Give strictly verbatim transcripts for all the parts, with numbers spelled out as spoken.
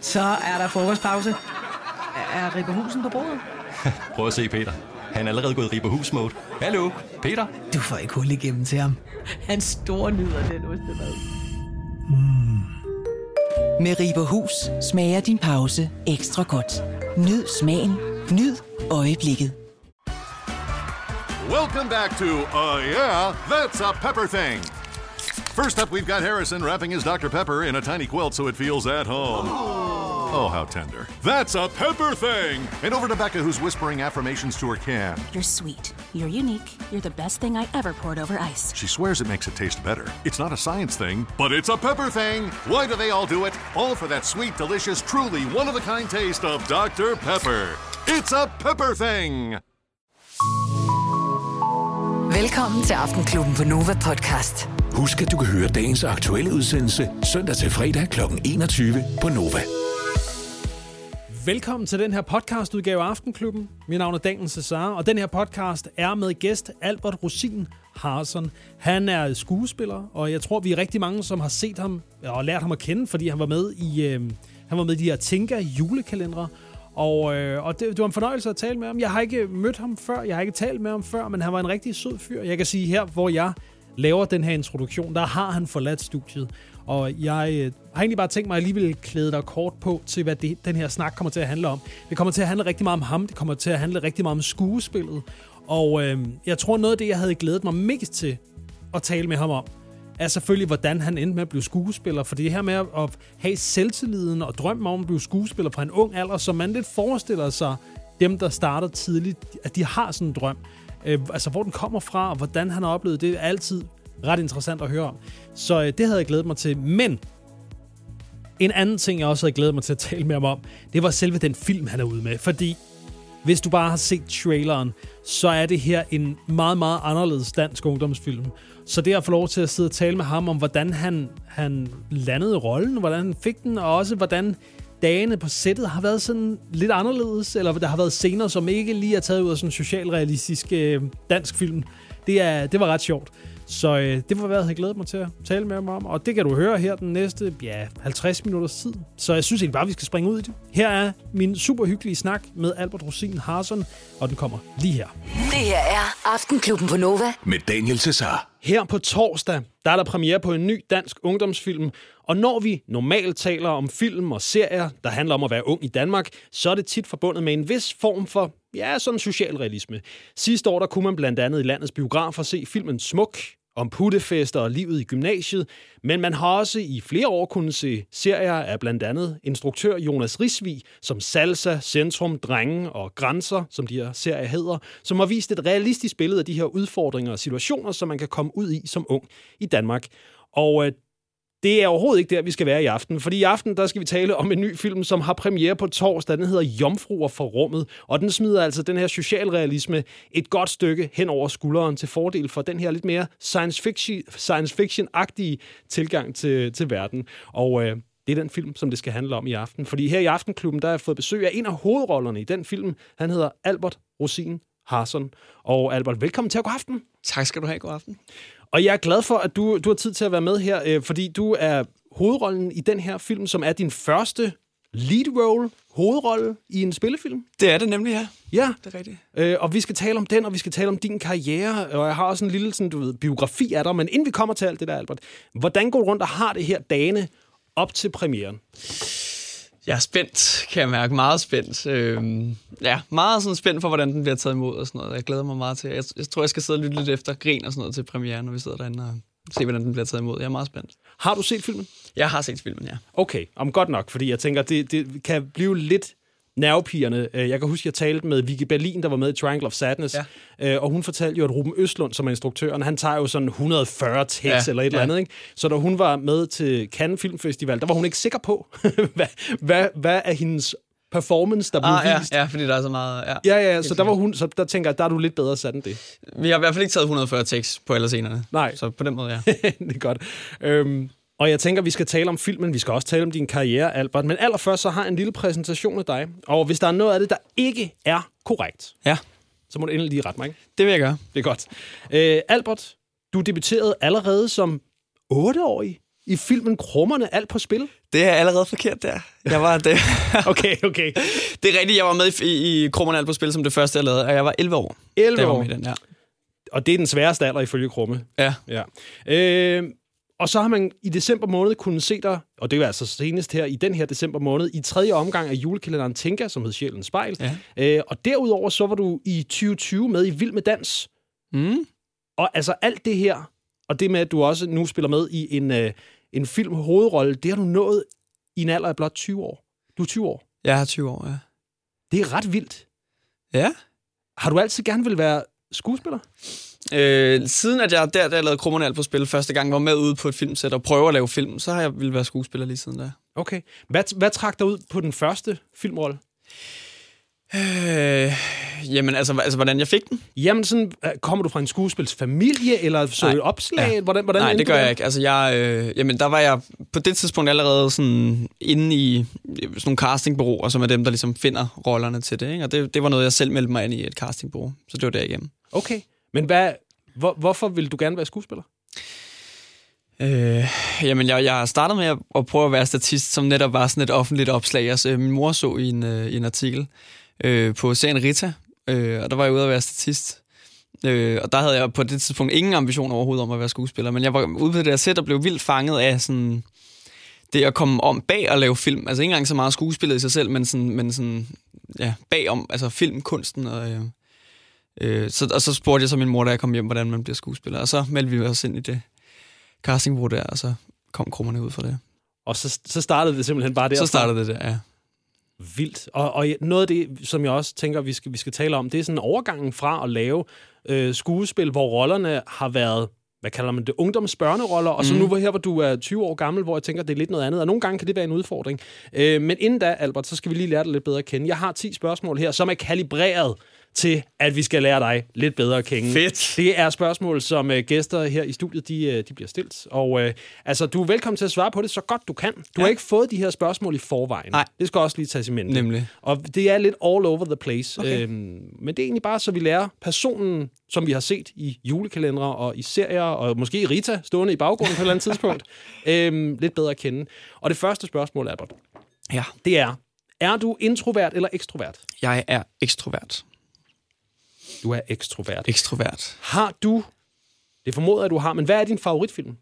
Så er der frokostpause. Er Ribberhusen på bordet? Prøv at se Peter. Han er allerede gået i Ribberhus-mode. Hallo, Peter? Du får ikke hul igennem til ham. Han store nyder den ostemad. Mm. Med Ribberhus smager din pause ekstra godt. Nyd smagen. Nyd øjeblikket. Welcome back to, uh, yeah, that's a pepper thing. First up, we've got Harrison wrapping his Doctor Pepper in a tiny quilt so it feels at home. Oh, how tender. That's a pepper thing! And over to Becca, who's whispering affirmations to her can. You're sweet. You're unique. You're the best thing I ever poured over ice. She swears it makes it taste better. It's not a science thing, but it's a pepper thing! Why do they all do it? All for that sweet, delicious, truly one-of-a-kind taste of Doctor Pepper. It's a pepper thing! Velkommen til Aftenklubben på Nova Podcast. Husk, at du kan høre dagens aktuelle udsendelse søndag til fredag klokken enogtyve på Nova. Velkommen til den her podcastudgave af Aftenklubben. Mit navn er Daniel Cesar, og den her podcast er med gæst Albert Rosin Harsson. Han er skuespiller, og jeg tror, vi er rigtig mange, som har set ham og lært ham at kende, fordi han var med i, øh, han var med i de her Tinka julekalendere. Og, øh, og det, det var en fornøjelse at tale med ham. Jeg har ikke mødt ham før, jeg har ikke talt med ham før, men han var en rigtig sød fyr. Jeg kan sige her, hvor jeg laver den her introduktion, der har han forladt studiet. Og jeg øh, har egentlig bare tænkt mig, at jeg lige vil klæde dig kort på til, hvad det, den her snak kommer til at handle om. Det kommer til at handle rigtig meget om ham, det kommer til at handle rigtig meget om skuespillet. Og øh, jeg tror, noget af det, jeg havde glædet mig mest til at tale med ham om, er selvfølgelig, hvordan han endte med at blive skuespiller. For det her med at have selvtilliden og drømme om at blive skuespiller fra en ung alder, så man lidt forestiller sig, dem, der starter tidligt, at de har sådan en drøm. Øh, altså, hvor den kommer fra, og hvordan han har oplevet det, er altid ret interessant at høre om. Så øh, det havde jeg glædet mig til. Men en anden ting, jeg også havde glædet mig til at tale med ham om, det var selve den film, han er ude med. Fordi hvis du bare har set traileren, så er det her en meget, meget anderledes dansk ungdomsfilm. Så det at få lov til at sidde og tale med ham om, hvordan han, han landede rollen, hvordan han fik den, og også hvordan dagene på sættet har været sådan lidt anderledes, eller der har været scener, som ikke lige er taget ud af sådan en socialrealistisk øh, dansk film. Det, er, det var ret sjovt. Så øh, det var, hvad jeg havde glædet mig til at tale med ham om, og det kan du høre her den næste ja, halvtreds minutters tid. Så jeg synes egentlig bare, vi skal springe ud i det. Her er min super hyggelige snak med Albert Rosin Harsson, og den kommer lige her. Det her er Aftenklubben på Nova. Med Daniel Cesar. Her på torsdag, der er der premiere på en ny dansk ungdomsfilm, og når vi normalt taler om film og serier, der handler om at være ung i Danmark, så er det tit forbundet med en vis form for, ja, sådan socialrealisme. Sidste år, der kunne man blandt andet i landets biografer se filmen Smuk, om puttefester og livet i gymnasiet, men man har også i flere år kunnet se serier af blandt andet instruktør Jonas Risvig, som Salsa, Centrum, Drenge og Grænser, som de her serier hedder, som har vist et realistisk billede af de her udfordringer og situationer, som man kan komme ud i som ung i Danmark. Og øh, det er overhovedet ikke der, vi skal være i aften, fordi i aften, der skal vi tale om en ny film, som har premiere på torsdag. Den hedder Jomfruer fra rummet, og den smider altså den her socialrealisme et godt stykke hen over skulderen til fordel for den her lidt mere science fiction, science fiction-agtige tilgang til, til verden. Og øh, det er den film, som det skal handle om i aften, fordi her i Aftenklubben, der har jeg fået besøg af en af hovedrollerne i den film. Han hedder Albert Rosin Harsson. Og Albert, velkommen til at gå aften. Tak skal du have, god aften. Og jeg er glad for, at du, du har tid til at være med her, øh, fordi du er hovedrollen i den her film, som er din første lead role, hovedrolle i en spillefilm. Det er det nemlig, ja. Ja. Det er rigtigt. Øh, og vi skal tale om den, og vi skal tale om din karriere, og jeg har også en lille sådan, du ved, biografi af dig, men inden vi kommer til alt det der, Albert, hvordan går du rundt og har det her dagene op til premieren? Jeg er spændt, kan jeg mærke. Meget spændt. Øhm, ja, meget sådan spændt for, hvordan den bliver taget imod og sådan noget. Jeg glæder mig meget til. Jeg, jeg tror, jeg skal sidde og lytte lidt efter grin og sådan noget til premieren, når vi sidder derinde og se, hvordan den bliver taget imod. Jeg er meget spændt. Har du set filmen? Jeg har set filmen, ja. Okay, om godt nok, fordi jeg tænker, det, det kan blive lidt nervepirrende. Jeg kan huske, jeg talte med Vicky Berlin, der var med i Triangle of Sadness, ja. Og hun fortalte jo, at Ruben Østlund, som er instruktøren, han tager jo sådan et hundrede og fyrre takes ja, eller et ja. eller andet, ikke? Så da hun var med til Cannes Film Festival, der var hun ikke sikker på, hvad, hvad, hvad er hendes performance, der blev ah, vist. Ja, ja, fordi der er så meget. Ja, ja, ja så der var hun, så der tænker jeg, der er du lidt bedre sat end det. Vi har i hvert fald ikke taget et hundrede og fyrre takes på alle scenerne. Nej. Så på den måde, ja. Det er godt. Øhm, og jeg tænker, vi skal tale om filmen, vi skal også tale om din karriere, Albert. Men allerførst så har jeg en lille præsentation af dig. Og hvis der er noget af det, der ikke er korrekt, ja. så må du endelig lige rette mig, ikke? Det vil jeg gøre. Det er godt. Øh, Albert, du debuterede allerede som otteårig i filmen Krummerne alt på spil? Det er allerede forkert der. Jeg var det. okay, okay. Det er rigtigt, jeg var med i, i Krummerne alt på spil som det første, jeg lavede, og jeg var elleve år. elleve år? Var med den, ja. Og det er den sværeste alder ifølge Krumme. Ja. ja. Øh, og så har man i december måned kunnet se dig, og det var altså senest her i den her december måned, i tredje omgang af julekalenderen Tinka, som hed Sjælens Spejl. Ja. Øh, og derudover så var du i tyve tyve med i Vild med Dans. Mm. Og altså alt det her, og det med, at du også nu spiller med i en, øh, en film hovedrolle, det har du nået i en alder af blot tyve år. Du er tyve år. Jeg er tyve år, ja. Det er ret vildt. Ja. Har du altid gerne vil være skuespiller? Øh, siden at jeg der, der jeg lavede Krummerne alt på spil første gang, var med ude på et filmsæt og prøve at lave film, så har jeg ville være skuespiller lige siden der. Okay. Hvad, hvad trak dig ud på den første filmrolle? Øh, jamen, altså, altså, hvordan jeg fik den? Jamen, sådan, kommer du fra en skuespilsfamilie, eller så et opslag? Ja. Hvordan, hvordan Nej, det gør det? jeg ikke. Altså, jeg, øh, jamen, der var jeg på det tidspunkt allerede sådan inde i sådan nogle castingbureauer, som er dem, der ligesom finder rollerne til det, ikke? Og det, det var noget, jeg selv meldte mig ind i et castingbureau, så det var derigennem. Okay, men hvad, hvor, hvorfor vil du gerne være skuespiller? Øh, jamen, jeg, jeg startede med at, at prøve at være statist, som netop var sådan et offentligt opslag. Altså, min mor så i en, øh, i en artikel øh, på serien Rita, øh, og der var jeg ude at være statist. Øh, og der havde jeg på det tidspunkt ingen ambition overhovedet om at være skuespiller, men jeg var ude på det der sæt og blev vildt fanget af sådan det at komme om bag og lave film. Altså ikke engang så meget skuespillet i sig selv, men sådan, men sådan ja, bagom, altså filmkunsten. Og, øh, øh, så, og så spurgte jeg så min mor, da jeg kom hjem, hvordan man bliver skuespiller. Og så meldte vi os ind i det castingbureau der, og så kom Krummerne ud fra det. Og så, så startede det simpelthen bare der? Så startede det der, ja. Vildt. Og, og noget af det, som jeg også tænker, vi skal, vi skal tale om, det er sådan overgangen fra at lave øh, skuespil, hvor rollerne har været, hvad kalder man det, ungdomsbørneroller, og så mm. nu her, hvor du er tyve år gammel, hvor jeg tænker, det er lidt noget andet, og nogle gange kan det være en udfordring. Øh, men inden da, Albert, så skal vi lige lære dig lidt bedre at kende. Jeg har ti spørgsmål her, som er kalibreret til, at vi skal lære dig lidt bedre at kende. Fedt. Det er spørgsmål, som øh, gæster her i studiet, de, øh, de bliver stillet. Og øh, altså, du er velkommen til at svare på det så godt du kan. Du ja. har ikke fået de her spørgsmål i forvejen. Nej. Det skal også lige tages i mente. Nemlig. Og det er lidt all over the place. Okay. Øhm, men det er egentlig bare, så vi lærer personen, som vi har set i julekalendere og i serier, og måske i Rita, stående i baggrunden på et eller andet tidspunkt, øhm, lidt bedre at kende. Og det første spørgsmål, Albert, ja. det er, er du introvert eller ekstrovert? Jeg er ekstrovert. Du er ekstrovert. Ekstrovert. Har du, det formoder jeg, du har, men hvad er din favoritfilm?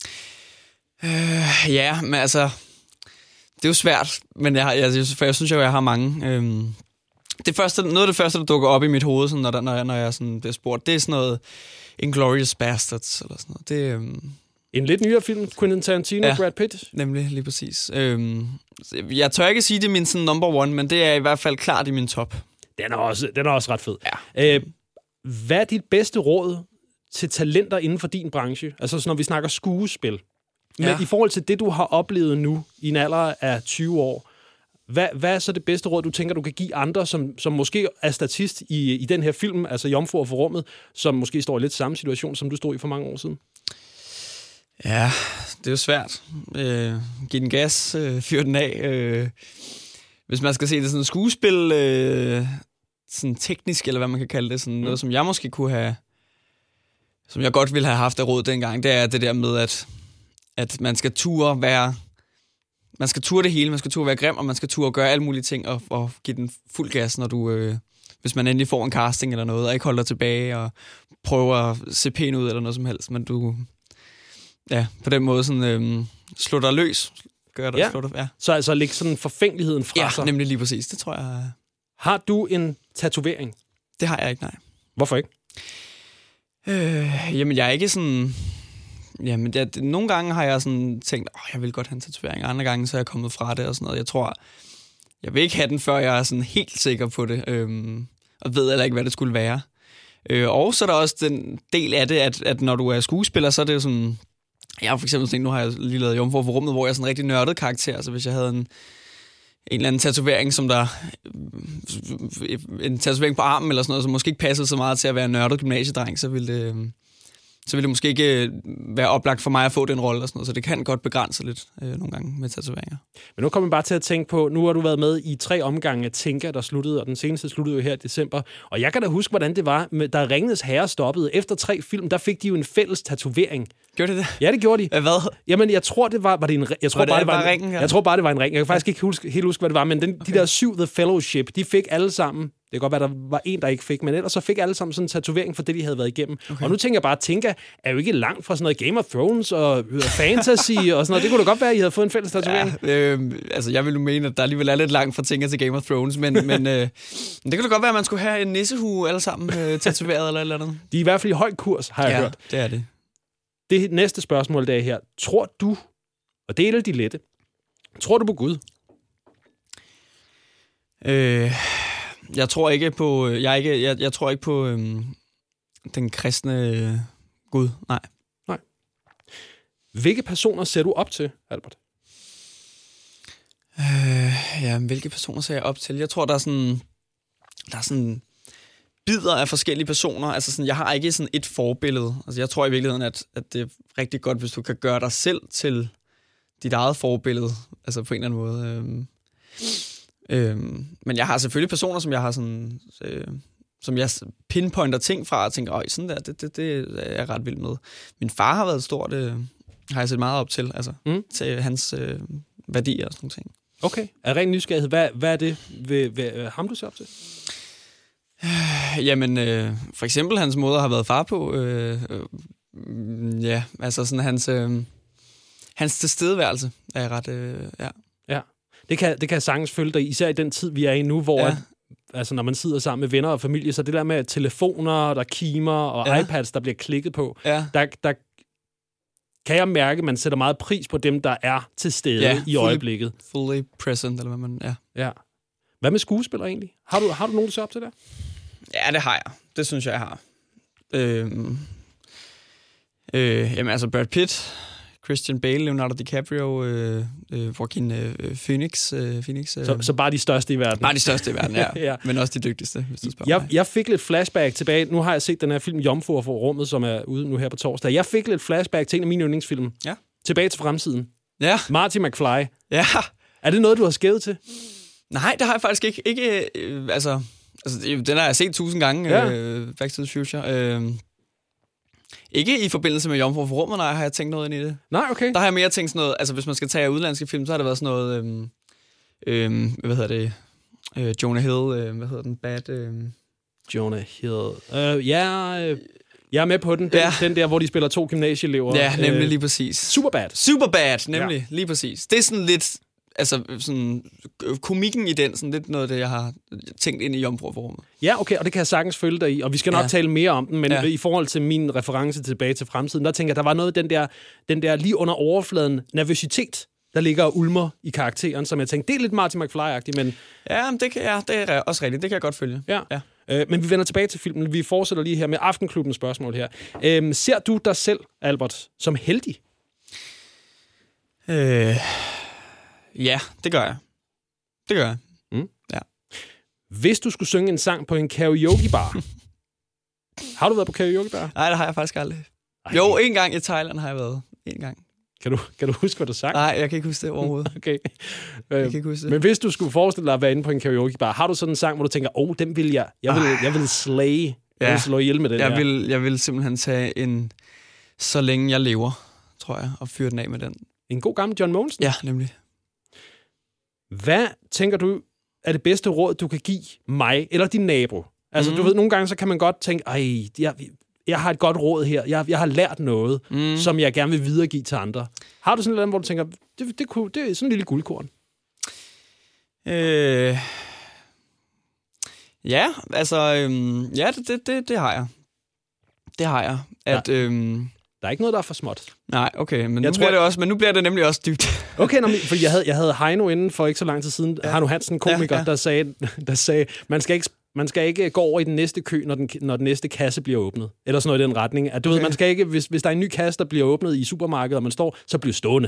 Øh, ja, men altså, det er jo svært, men jeg, jeg, for jeg synes jo, jeg har mange. Øhm, det første, noget af det første, der dukker op i mit hoved, sådan, når, der, når, jeg, når jeg sådan bliver spurgt, det er sådan noget Inglourious Bastards, eller sådan noget. Det, øhm, en lidt nyere film, Quentin Tarantino, ja, Brad Pitt? Nemlig, lige præcis. Øhm, jeg tør ikke sige, det er min sådan, number one, men det er i hvert fald klart i min top. Den er også, den er også ret fed. Ja. Øh, hvad er dit bedste råd til talenter inden for din branche? Altså, når vi snakker skuespil. Men ja. i forhold til det, du har oplevet nu i en alder af tyve år, hvad, hvad er så det bedste råd, du tænker, du kan give andre, som, som måske er statist i, i den her film, altså Jomfruer for rummet, som måske står i lidt samme situation, som du stod i for mange år siden? Ja, det er jo svært. Øh, giv den gas, øh, fyr den af. Øh, hvis man skal se det sådan skuespil, øh, sådan teknisk, eller hvad man kan kalde det, sådan mm. noget, som jeg måske kunne have, som jeg godt ville have haft af råd dengang, det er det der med, at, at man skal ture være, man skal ture det hele, man skal ture være grim, og man skal ture gøre alle mulige ting, og, og give den fuld gas, når du, øh, hvis man endelig får en casting eller noget, og ikke holder tilbage, og prøver at se pæn ud, eller noget som helst, men du, ja, på den måde sådan, øh, slå dig løs, gør dig, ja. slå dig, ja. Så altså lægge sådan forfængeligheden fra ja, sig. Ja, nemlig lige præcis, det tror jeg. Har du en tatovering? Det har jeg ikke, nej. Hvorfor ikke? Øh, jamen, jeg er ikke sådan... Jamen, det, det, nogle gange har jeg sådan tænkt, åh, jeg vil godt have en tatovering, og andre gange så er jeg kommet fra det og sådan noget. Jeg tror, jeg vil ikke have den, før jeg er sådan helt sikker på det, øhm, og ved heller ikke, hvad det skulle være. Øh, og så er der også den del af det, at, at når du er skuespiller, så er det jo sådan... Jeg har for eksempel tænkt, nu har jeg lige lavet Jomfruer for rummet, hvor jeg er sådan en rigtig nørdet karakter, så hvis jeg havde en, en eller anden tatovering, som der... En tatovering på armen eller sådan noget, som måske ikke passede så meget til at være en nørdet gymnasiedreng, så ville det... så vil det måske ikke være oplagt for mig at få den rolle og sådan noget, så det kan godt begrænse lidt øh, nogle gange med tatoveringer. Men nu kommer man bare til at tænke på, nu har du været med i tre omgange af Tinka, der sluttede, og den seneste sluttede jo her i december. Og jeg kan da huske, hvordan det var, med, da Ringenes Herre stoppede. Efter tre film, der fik de jo en fælles tatovering. Gjorde de det? Ja, det gjorde de. Hvad? Jamen, jeg tror, det var... var det en, jeg tror var det bare, det var en, ringen, ja? Jeg tror bare, det var en ring. Jeg kan faktisk ikke huske, helt huske, hvad det var, men den, okay. de der syv The Fellowship, de fik alle sammen... Det kan godt være, der var en, der ikke fik, men ellers så fik alle sammen sådan en tatovering for det, de havde været igennem. Okay. Og nu tænker jeg bare, at Tinka er jo ikke langt fra sådan noget Game of Thrones og fantasy og sådan noget. Det kunne da godt være, at I havde fået en fælles tatovering. Ja, øh, altså, jeg vil jo mene, at der alligevel er lidt langt fra Tinka til Game of Thrones, men, men øh, det kunne da godt være, at man skulle have en nissehue alle sammen øh, tatoveret eller et eller andet. De er i hvert fald i høj kurs, har jeg ja, hørt. det er det. Det næste spørgsmål, der er her. Tror du, og det er de lette, tror du på Gud? Øh... Jeg tror ikke på jeg er ikke jeg, jeg tror ikke på øhm, den kristne øh, Gud. Nej. Nej. Hvilke personer ser du op til, Albert? Øh, ja, hvilke personer ser jeg op til? Jeg tror der er sådan der er sådan bidder af forskellige personer. Altså sådan jeg har ikke sådan et forbillede. Altså jeg tror i virkeligheden at at det er rigtig godt hvis du kan gøre dig selv til dit eget forbillede, altså på en eller anden måde. Øhm. Øhm, men jeg har selvfølgelig personer, som jeg har sådan, øh, som jeg pinpointer ting fra og tænker, øj, sådan der, det, det, det er jeg ret vild med. Min far har været stort, øh, har jeg set meget op til, altså mm. til hans øh, værdier og sådan nogle ting. Okay, er ren nysgerrighed, hvad, hvad er det ved, ved ham, du ser op til? Øh, jamen, øh, for eksempel hans måde har været far på, øh, øh, ja, altså sådan hans, øh, hans tilstedeværelse er ret, øh, ja. Ja. Det kan, det kan sagtens følge dig, især i den tid, vi er i nu, hvor ja. at, altså, når man sidder sammen med venner og familie, så det der med telefoner, der kimer, og ja. iPads, der bliver klikket på, ja. der, der kan jeg mærke, at man sætter meget pris på dem, der er til stede ja, i fully, øjeblikket. Fully present, eller hvad man... Ja. ja. Hvad med skuespillere egentlig? Har du, har du nogen, der ser op til det? Ja, det har jeg. Det synes jeg, jeg har. Øhm, øh, jamen altså Brad Pitt... Christian Bale, Leonardo DiCaprio, øh, øh, Joaquin øh, Phoenix. Øh, Phoenix øh. Så, så bare de største i verden? Bare de største i verden, ja. ja. Men også de dygtigste, hvis du spørger jeg, mig. jeg fik lidt flashback tilbage. Nu har jeg set den her film Jomfruer for rummet, som er ude nu her på torsdag. Jeg fik lidt flashback til en af mine yndlingsfilm. Ja. Tilbage til fremtiden. Ja. Marty McFly. Ja. Er det noget, du har skævet til? Nej, det har jeg faktisk ikke. Ikke øh, altså, altså, den har jeg set tusind gange, ja. øh, Back to the Future. Øh, Ikke i forbindelse med Jomfru for rummet, nej, har jeg tænkt noget ind i det. Nej, okay. Der har jeg mere tænkt sådan noget, altså hvis man skal tage udlandske film, så har det været sådan noget, øhm, øhm, hvad hedder det, øh, Jonah Hill, øh, hvad hedder den, Bad... Øh... Jonah Hill. Uh, ja, øh, jeg er med på den. Den, ja. den der, hvor de spiller to gymnasieelever. Ja, nemlig øh, lige præcis. Superbad. Superbad, nemlig, ja. Lige præcis. Det er sådan lidt, altså sådan, komikken i den, sådan lidt noget af det, jeg har tænkt ind i Jomfru for rummet. Ja, okay, og det kan jeg sagtens følge dig i, og vi skal nok ja. tale mere om den, men ja. i forhold til min reference tilbage til fremtiden, der tænker jeg, der var noget den der, den der lige under overfladen nervøsitet, der ligger og ulmer i karakteren, som jeg tænkte, det er lidt Marty McFly-agtigt, men... Ja, det, kan, ja, det er også rigtigt, det kan jeg godt følge. Ja, ja. Øh, men vi vender tilbage til filmen. Vi fortsætter lige her med Aftenklubbens spørgsmål her. Øh, ser du dig selv, Albert, som heldig? Øh... Ja, det gør jeg. Det gør jeg. Mm. Ja. Hvis du skulle synge en sang på en karaokebar, har du været på karaokebar? Nej, det har jeg faktisk aldrig. Ej. Jo, en gang i Thailand har jeg været. En gang. Kan du, kan du huske, hvad du sang? Nej, jeg kan ikke huske det overhovedet. Okay. Jeg kan ikke huske det. Men hvis du skulle forestille dig at være inde på en karaokebar, har du sådan en sang, hvor du tænker, åh, oh, den vil jeg, jeg vil, jeg vil slay, jeg vil slå ihjel med den jeg her. Vil, jeg vil simpelthen tage en Så længe jeg lever, tror jeg, og fyre den af med den. En god gammel John Mogensen? Ja, nemlig. Hvad tænker du er det bedste råd, du kan give mig eller din nabo? Altså, mm. du ved, nogle gange så kan man godt tænke, ej, jeg, jeg har et godt råd her. Jeg, jeg har lært noget, mm. som jeg gerne vil videregive til andre. Har du sådan noget, hvor du tænker, det, det, kunne, det er sådan en lille guldkorn? Øh, ja, altså, øhm, ja, det, det, det har jeg. Det har jeg. At, ja. øhm, Der er ikke noget, der er for småt. Nej, okay, men, jeg nu, tror, bliver det også, men nu bliver det nemlig også dybt. Okay, nå, for jeg havde, jeg havde Heino inden for ikke så lang tid siden, ja. Heino Hansen, komiker, ja, ja. Der, sagde, der sagde, man skal ikke man skal ikke gå over i den næste kø, når den, når den næste kasse bliver åbnet. Eller sådan noget i den retning. At, du okay. ved, man skal ikke, hvis, hvis der er en ny kasse, der bliver åbnet i supermarkedet, og man står, så bliver stående.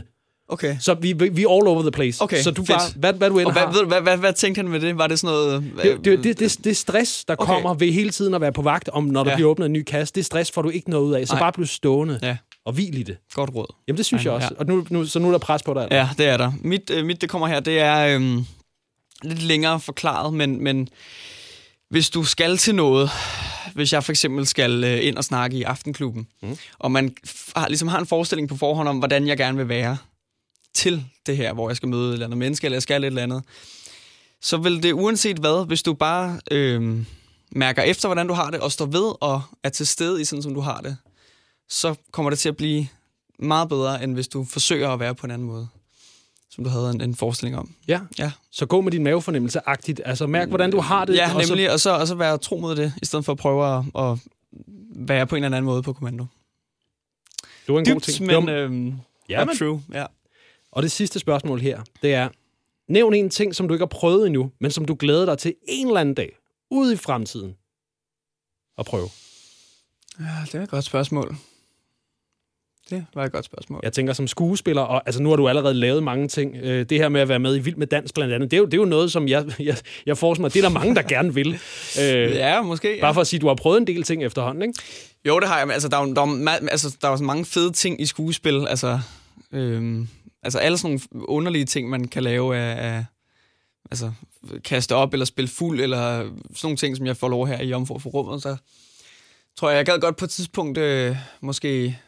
Okay. Så vi, vi er all over the place. Okay, så du fedt. bare, hvad, hvad du end og hvad, har. ved, hvad, hvad, hvad tænkte han med det? Var det sådan noget... Det, det, det, det, det er stress, der Okay. kommer ved hele tiden at være på vagt, om når der Ja. bliver åbnet en ny kasse. Det er stress, får du ikke noget ud af. Så Nej. bare bliv stående Ja. og hvil i det. Godt råd. Jamen, det synes Ej, jeg også. ja. Og nu, nu, så nu er der pres på dig. Eller? Ja, det er der. Mit, øh, mit det kommer her, det er øhm, lidt længere forklaret, men, men hvis du skal til noget, hvis jeg for eksempel skal øh, ind og snakke i Aftenklubben, mm. og man f- har, ligesom har en forestilling på forhånd om, hvordan jeg gerne vil være til det her, hvor jeg skal møde et eller andet menneske, eller jeg skal et eller andet, så vil det uanset hvad, hvis du bare øh, mærker efter, hvordan du har det, og står ved og er til stede i sådan, som du har det, så kommer det til at blive meget bedre, end hvis du forsøger at være på en anden måde, som du havde en, en forestilling om. Ja. Ja. Så gå med din mavefornemmelse-agtigt. Altså, mærk, hvordan du har det. Ja, og nemlig, så... og så, og så være tro mod det, i stedet for at prøve at, at være på en eller anden måde på kommando. Det var en Dybt, god ting. men Det var- øhm, Ja, ja, men- true. Ja. Og det sidste spørgsmål her, det er, nævn en ting, som du ikke har prøvet endnu, men som du glæder dig til en eller anden dag, ude i fremtiden, at prøve. ja, det er et godt spørgsmål. Det var et godt spørgsmål. Jeg tænker som skuespiller, og altså nu har du allerede lavet mange ting. Øh, det her med at være med i Vild med Dans blandt andet, det er jo, det er jo noget, som jeg, jeg, jeg forestiller mig, det er der mange, der gerne vil. Øh, Ja, måske. Ja. Bare for at sige, at du har prøvet en del ting efterhånden, ikke? Jo, det har jeg. Men altså, der er jo der er, jo ma- altså, der er jo så mange fede ting i skuespil. Altså, øhm, altså alle sådan nogle underlige ting, man kan lave af, af altså, kaste op eller spille fuld, eller sådan nogle ting, som jeg får lov her i Jomfru for rummet. Så tror jeg, jeg gad godt på et tidspunkt øh, måske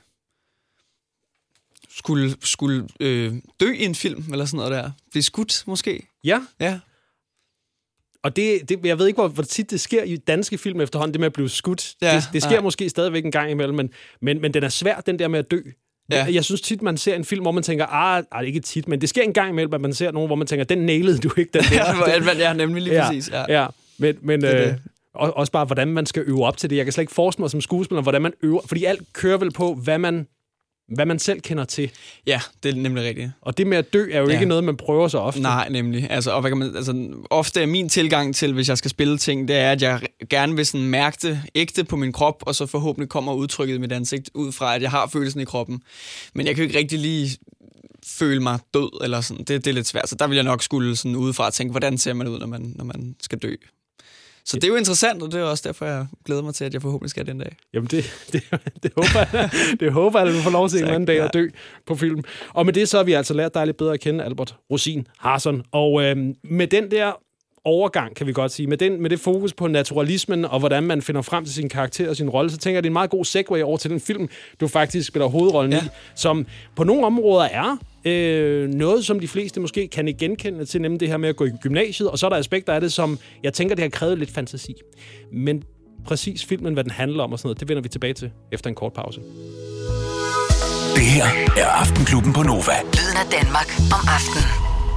skulle, skulle øh, dø i en film, eller sådan noget der. Blive skudt, måske. Ja, Ja. og det, det, jeg ved ikke, hvor, hvor tit det sker i danske film efterhånden, det med at blive skudt. Ja, det, det sker ja. måske stadigvæk en gang imellem, men, men, men den er svær, den der med at dø. Ja. Jeg synes tit, man ser en film, hvor man tænker, ah, ah, ikke tit, men det sker en gang imellem, at man ser nogen, hvor man tænker, den nailede du ikke, den der. Ja, nemlig lige præcis. Ja. Ja, men, men Det er øh, det. og, også bare, hvordan man skal øve op til det. Jeg kan slet ikke forestille mig som skuespiller, hvordan man øver, fordi alt kører vel på, hvad man, hvad man selv kender til. Ja, det er nemlig rigtigt. Og det med at dø er jo Ja. ikke noget, man prøver så ofte. Nej, nemlig. Altså, og hvad kan man, altså, ofte er min tilgang til, hvis jeg skal spille ting, det er, at jeg gerne vil sådan mærke det ægte på min krop, og så forhåbentlig kommer udtrykket i mit ansigt ud fra, at jeg har følelsen i kroppen. Men jeg kan jo ikke rigtig lige føle mig død, eller sådan. Det, det er lidt svært. Så der vil jeg nok skulle sådan udefra tænke, hvordan ser man ud, når man, når man skal dø. Så det er jo interessant, og det er også derfor, jeg glæder mig til, at jeg forhåbentlig skal den dag. Jamen, det, det, det, håber jeg, det håber jeg, at du får lov til en eller anden dag at dø på film. Og med det så har vi altså lært dig lidt bedre at kende, Albert Rosin Harsson. Og øh, med den der overgang, kan vi godt sige, med, den, med det fokus på naturalismen, og hvordan man finder frem til sin karakter og sin rolle, så tænker jeg, det er en meget god segue over til den film, du faktisk spiller hovedrollen ja. i, som på nogle områder er øh, noget, som de fleste måske kan ikke genkende til, nemlig det her med at gå i gymnasiet, og så er der aspekter af det, som jeg tænker, det har krævet lidt fantasi. Men præcis filmen, hvad den handler om og sådan noget, det vender vi tilbage til efter en kort pause. Det her er Aftenklubben på Nova. Lyden af Danmark om aftenen.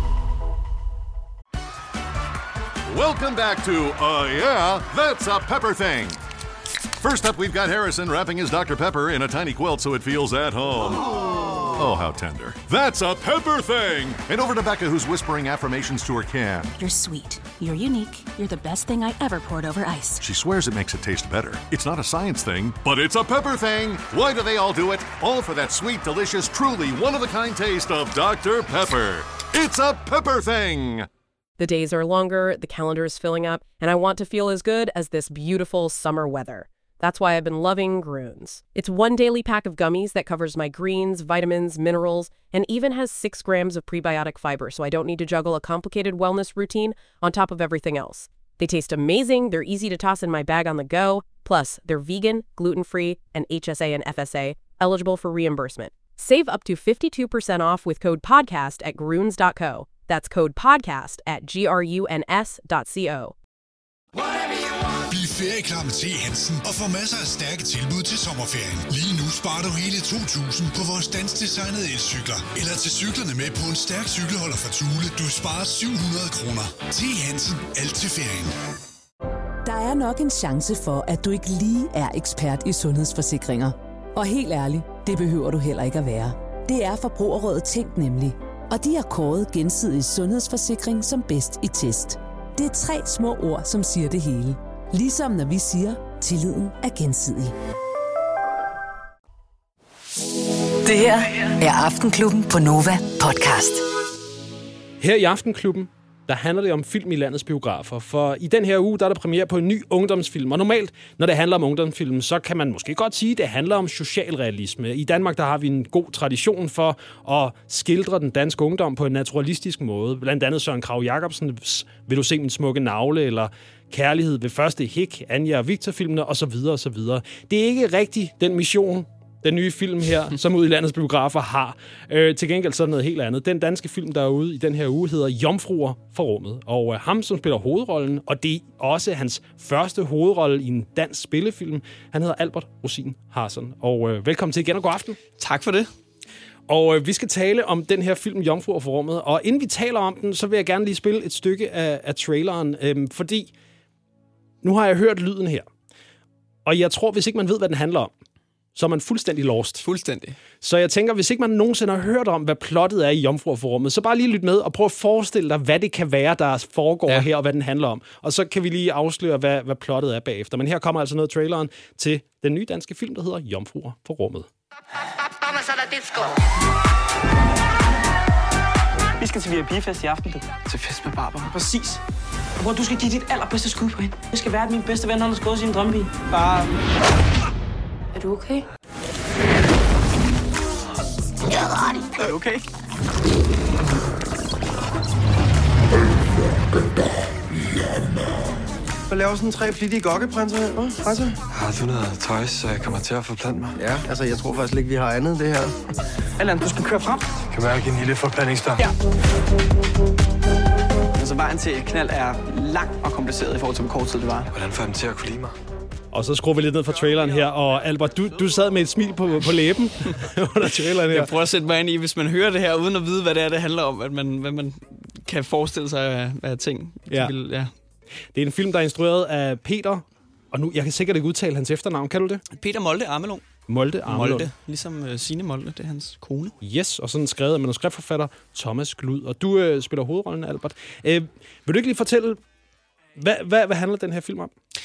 Welcome back to, uh, yeah, that's a Pepper Thing. First up, we've got Harrison wrapping his Doctor Pepper in a tiny quilt so it feels at home. Oh, how tender. That's a Pepper Thing! And over to Becca, who's whispering affirmations to her can. You're sweet. You're unique. You're the best thing I ever poured over ice. She swears it makes it taste better. It's not a science thing, but it's a Pepper Thing! Why do they all do it? All for that sweet, delicious, truly one-of-a-kind taste of Doctor Pepper. It's a Pepper Thing! The days are longer, the calendar is filling up, and I want to feel as good as this beautiful summer weather. That's why I've been loving Grüns. It's one daily pack of gummies that covers my greens, vitamins, minerals, and even has six grams of prebiotic fiber, so I don't need to juggle a complicated wellness routine on top of everything else. They taste amazing, they're easy to toss in my bag on the go, plus they're vegan, gluten-free, and H S A and F S A, eligible for reimbursement. Save up to fifty-two percent off with code PODCAST at gruns dot co. That's code podcast at G R U N S dot co. Bliv ferieklar med T. Hansen og få masser af stærke tilbud til sommerferien. Lige nu sparer du hele to tusind på vores dansdesignede elcykler. Eller til cyklerne med på en stærk cykelholder fra Thule. Du sparer syv hundrede kroner. T. Hansen. Alt til ferien. Der er nok en chance for, at du ikke lige er ekspert i sundhedsforsikringer. Og helt ærligt, det behøver du heller ikke at være. Det er Forbrugerrådet Tænk nemlig. Og de har kåret Gensidig Sundhedsforsikring som bedst i test. Det er tre små ord, som siger det hele. Ligesom når vi siger, tilliden er gensidig. Det her er Aftenklubben på Nova podcast. Her i Aftenklubben, der handler det om film i landets biografer. For i den her uge, der er der premiere på en ny ungdomsfilm. Og normalt, når det handler om ungdomsfilm, så kan man måske godt sige, at det handler om socialrealisme. I Danmark, der har vi en god tradition for at skildre den danske ungdom på en naturalistisk måde. Blandt andet Søren Kragh Jacobsens Vil du se min smukke navle, eller Kærlighed ved første hik, Anja og Victor-filmene, osv. osv. Det er ikke rigtig den mission, den nye film her, som ude i landets biografer har. Øh, til gengæld så er det noget helt andet. Den danske film, der er ude i den her uge, hedder Jomfruer for rummet. Og øh, ham, som spiller hovedrollen, og det er også hans første hovedrolle i en dansk spillefilm, han hedder Albert Rosin Harsson. Og øh, velkommen til igen og god aften. Tak for det. Og øh, vi skal tale om den her film Jomfruer for rummet. Og inden vi taler om den, så vil jeg gerne lige spille et stykke af, af traileren. Øh, fordi nu har jeg hørt lyden her. Og jeg tror, hvis ikke man ved, hvad den handler om, så er man fuldstændig lost. Fuldstændig. Så jeg tænker, hvis ikke man nogensinde har hørt om, hvad plottet er i Jomfruer for rummet, så bare lige lyt med og prøv at forestille dig, hvad det kan være, der foregår ja. her, og hvad den handler om. Og så kan vi lige afsløre, hvad, hvad plottet er bagefter. Men her kommer altså noget af traileren til den nye danske film, der hedder Jomfruer for rummet. Vi skal til V I P-fest i aften. Til fest med Barbara. Præcis. Hvor du skal give dit allerbedste skud på hende. Det skal være, at min bedste ven, han har skåret sin drømmebil. Bare... Er du okay? Er du okay? Hvad laver sådan tre flittige gokkeprinser her? Hva? Hej så. Har du noget tøj, så jeg kommer til at forplante mig? Ja, altså jeg tror faktisk ikke, vi har andet det her. Allan, du skal køre frem. Kan mærke en lille forplantningsdom. Ja. Altså vejen til et knald er lang og kompliceret i forhold til, hvor kort tid det var. Hvordan får jeg dem til at kunne lide mig? Og så skruer vi lidt ned fra traileren her, og Albert, du, du sad med et smil på, på læben under traileren her. Jeg prøver at sætte mig ind i, hvis man hører det her, uden at vide, hvad det er, det handler om, at man, hvad man kan forestille sig af, af ting. Ja. Vil, ja. Det er en film, der er instrueret af Peter, og nu, jeg kan sikkert ikke udtale hans efternavn, kan du det? Peter Molde Amelung. Molde Amelung. Molde, ligesom uh, Signe Molde, det er hans kone. Yes, og sådan skrevet af manuskriptforfatter Thomas Glud. Og du øh, spiller hovedrollen, Albert. Øh, vil du ikke lige fortælle, hvad, hvad, hvad handler den her film om?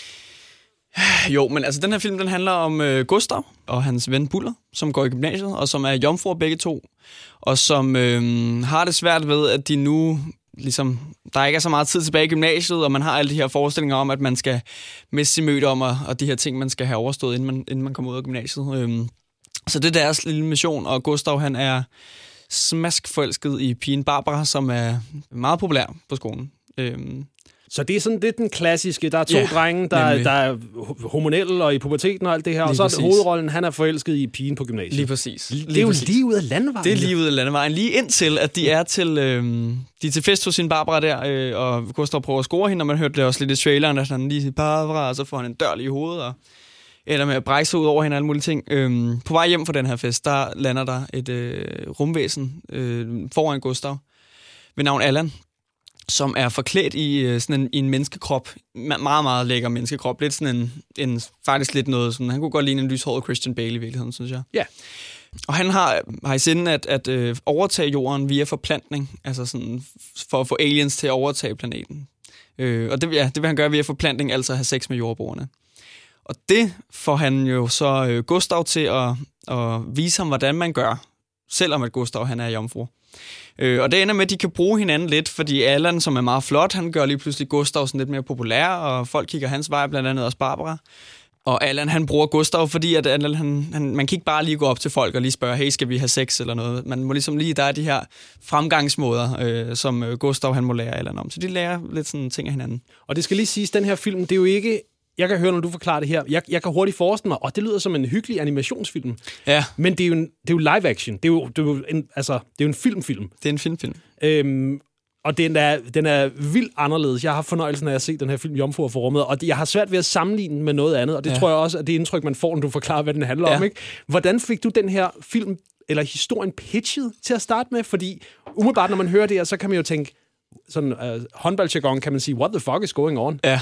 Jo, men altså den her film, den handler om øh, Gustav og hans ven Buller, som går i gymnasiet, og som er jomfruer begge to, og som øh, har det svært ved, at de nu, ligesom, der ikke er så meget tid tilbage i gymnasiet, og man har alle de her forestillinger om, at man skal miste sin møde om, og, og de her ting, man skal have overstået, inden man, inden man kommer ud af gymnasiet. Øh, så det er deres lille mission, og Gustav, han er smaskforelsket i pigen Barbara, som er meget populær på skolen. Øh, Så det er sådan lidt den klassiske. Der er to ja, drenge, der, der er hormonelle og i puberteten og alt det her. Lige og så er det hovedrollen, han er forelsket i pigen på gymnasiet. Lige præcis. Lige det er jo præcis. lige ud af landevejen. Det er lige ud af landevejen. Lige indtil, at de er til, øh, de er til fest hos sin Barbara der, øh, og Gustav prøver at score hende, og man hørte det også lidt i traileren, at han lige siger Barbara, og så får han en dør lige i hovedet, og ender med at brække sig ud over hende og alle mulige ting. Øh, på vej hjem fra den her fest, der lander der et øh, rumvæsen øh, foran Gustav ved navn Allan, som er forklædt i sådan en, i en menneskekrop. Meget, meget lækker menneskekrop. Lidt sådan en, en faktisk lidt noget sådan, han kunne godt ligne en lyshåret Christian Bale i virkeligheden, synes jeg. Ja. Og han har, har i sinde at, at øh, overtage jorden via forplantning, altså sådan for at få aliens til at overtage planeten. Øh, og det, ja, det vil han gøre via forplantning, altså have sex med jordboerne. Og det får han jo så øh, Gustav til at, at vise ham, hvordan man gør, selvom at Gustav han er jomfru. Øh, og det ender med, at de kan bruge hinanden lidt, fordi Allan, som er meget flot, han gør lige pludselig Gustav sådan lidt mere populær, og folk kigger hans vej, blandt andet også Barbara. Og Allan, han bruger Gustav, fordi at Allan, han, han, man kan ikke bare lige gå op til folk og lige spørge, hey, skal vi have sex eller noget? Man må ligesom lige, der er de her fremgangsmåder, øh, som Gustav, han må lære Allan om. Så de lærer lidt sådan ting af hinanden. Og det skal lige siges, den her film, det er jo ikke... Jeg kan høre, når du forklarer det her. Jeg, jeg kan hurtigt forestille mig, og det lyder som en hyggelig animationsfilm. Ja. Men det er jo, en, det er jo live action. Det er jo, det er jo en, altså, det er jo en filmfilm. Det er en filmfilm. Øhm, og den er, den er vildt anderledes. Jeg har haft fornøjelsen af at se den her film Jomfruer for rummet, og jeg har svært ved at sammenligne den med noget andet, og det ja. tror jeg også, at det indtryk, man får, når du forklarer, hvad den handler ja. om. Ikke? Hvordan fik du den her film, eller historien pitchet til at starte med? Fordi umiddelbart, når man hører det her, så kan man jo tænke, sådan uh, håndboldjargon kan man sige, what the fuck is going on? Ja.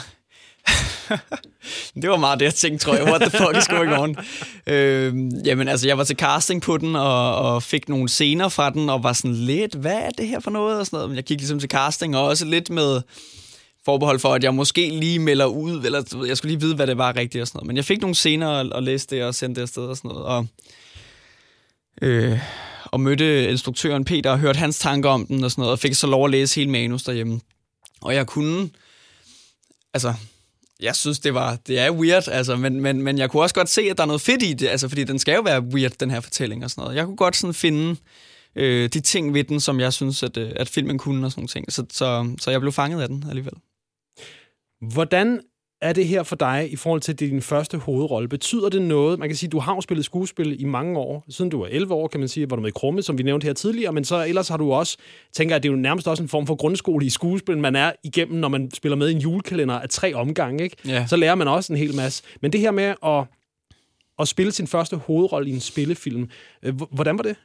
Det var meget det, jeg tænkte, tror jeg. What the fuck is going on? øh, jamen, altså, jeg var til casting på den, og, og fik nogle scener fra den, og var sådan lidt, hvad er det her for noget? Og sådan noget. Men jeg gik ligesom til casting, og også lidt med forbehold for, at jeg måske lige melder ud, eller jeg skulle lige vide, hvad det var rigtigt og sådan noget. Men jeg fik nogle scener og, og læste det og sendte det afsted og sådan noget. Og øh, og mødte instruktøren Peter og hørte hans tanker om den og sådan noget, og fik så lov at læse hele manus derhjemme. Og jeg kunne... Altså... Jeg synes, det var det er weird, altså, men, men, men jeg kunne også godt se, at der er noget fedt i det, altså, fordi den skal jo være weird, den her fortælling og sådan noget. Jeg kunne godt sådan finde øh, de ting ved den, som jeg synes, at, øh, at filmen kunne og sådan nogle ting. Så, så, så jeg blev fanget af den alligevel. Hvordan er det her for dig i forhold til din første hovedrolle? Betyder det noget? Man kan sige, at du har jo spillet skuespil i mange år. Siden du var elleve år, kan man sige, var du med i Krumme, som vi nævnte her tidligere, men så ellers har du også, tænker at det er jo nærmest også en form for grundskole i skuespil, man er igennem, når man spiller med i en julekalender af tre omgange, ikke? Ja. Så lærer man også en hel masse. Men det her med at, at spille sin første hovedrolle i en spillefilm, hvordan var det?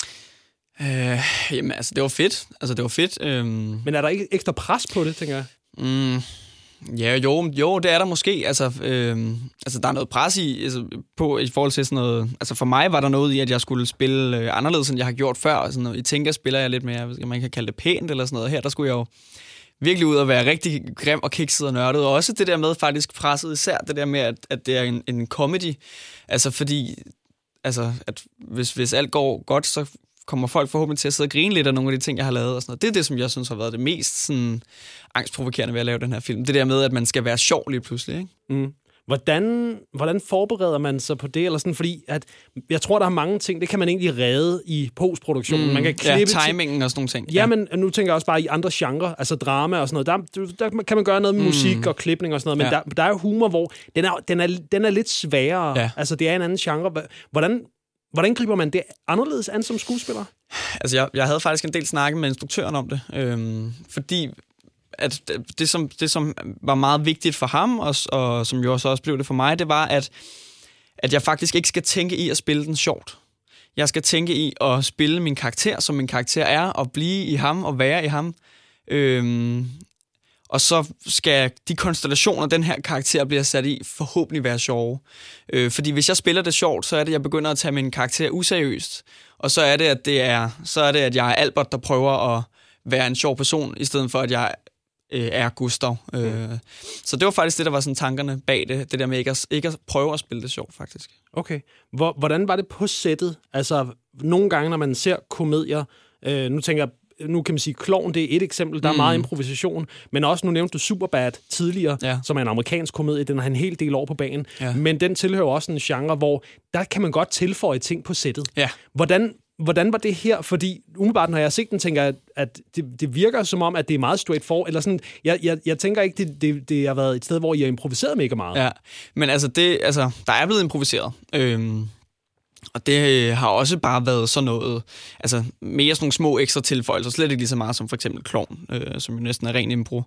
Øh, jamen, altså, det var fedt. Altså, det var fedt. Øhm... Men er der ikke ekstra pres på det, tænker jeg? Mm. Ja, jo, jo, det er der måske. Altså, øh, altså der er noget pres i, altså, på, i forhold til sådan noget... Altså, for mig var der noget i, at jeg skulle spille øh, anderledes, end jeg har gjort før. Sådan noget. I Tinker spiller jeg lidt mere, man kan kalde det pænt eller sådan noget. Her, der skulle jeg jo virkelig ud og være rigtig grim og kikset og nørdet. Og også det der med faktisk presset, især det der med, at, at det er en, en comedy. Altså, fordi... Altså, at hvis, hvis alt går godt, så kommer folk forhåbentlig til at sidde og grine lidt af nogle af de ting, jeg har lavet og sådan noget. Det er det, som jeg synes har været det mest sådan, angstprovokerende ved at lave den her film. Det der med, at man skal være sjov lige pludselig, ikke? Mm. Hvordan, hvordan forbereder man sig på det? Eller sådan, fordi at, jeg tror, der er mange ting, det kan man egentlig redde i postproduktionen. Mm, man kan klippe ja, timingen og sådan nogle ting. Ja, ja, men nu tænker jeg også bare i andre genrer, altså drama og sådan noget. Der, der kan man gøre noget med mm. musik og klipning og sådan noget, men ja. der, der er jo humor, hvor den er, den er, den er lidt sværere. Ja. Altså, det er en anden genre. Hvordan... Hvordan griber man det anderledes an som skuespiller? Altså, jeg, jeg havde faktisk en del snakke med instruktøren om det, øhm, fordi at det, som, det, som var meget vigtigt for ham, og, og som jo også, også blev det for mig, det var, at, at jeg faktisk ikke skal tænke i at spille den sjovt. Jeg skal tænke i at spille min karakter, som min karakter er, og blive i ham, og være i ham. Øhm, og så skal de konstellationer, den her karakter bliver sat i, forhåbentlig være sjove. Øh, fordi hvis jeg spiller det sjovt, så er det, at jeg begynder at tage min karakter useriøst. Og så er det, at, det er, så er, det, at jeg er Albert, der prøver at være en sjov person, i stedet for, at jeg øh, er Gustav. Mm. Øh, så det var faktisk det, der var sådan tankerne bag det. Det der med ikke at, ikke at prøve at spille det sjovt, faktisk. Okay. Hvor, hvordan var det på sættet? Altså, nogle gange, når man ser komedier, øh, nu tænker jeg, nu kan man sige, Klovn, det er et eksempel, der er mm. meget improvisation, men også, nu nævnte du Superbad tidligere, ja. som er en amerikansk komedie, den har en hel del år på banen, ja. men den tilhører også en genre, hvor der kan man godt tilføje ting på sættet. Ja. Hvordan, hvordan var det her? Fordi umiddelbart, når jeg har set den, tænker jeg, at det, det virker som om, at det er meget straightforward, eller sådan, jeg, jeg, jeg tænker ikke, det, det, det har været et sted, hvor I har improviseret mega meget. Ja, men altså, det, altså der er blevet improviseret. Øhm Og det har også bare været sådan noget, altså mere sådan nogle små ekstra tilføjelser, slet ikke lige så meget som for eksempel Klovn, øh, som jo næsten er ren impro.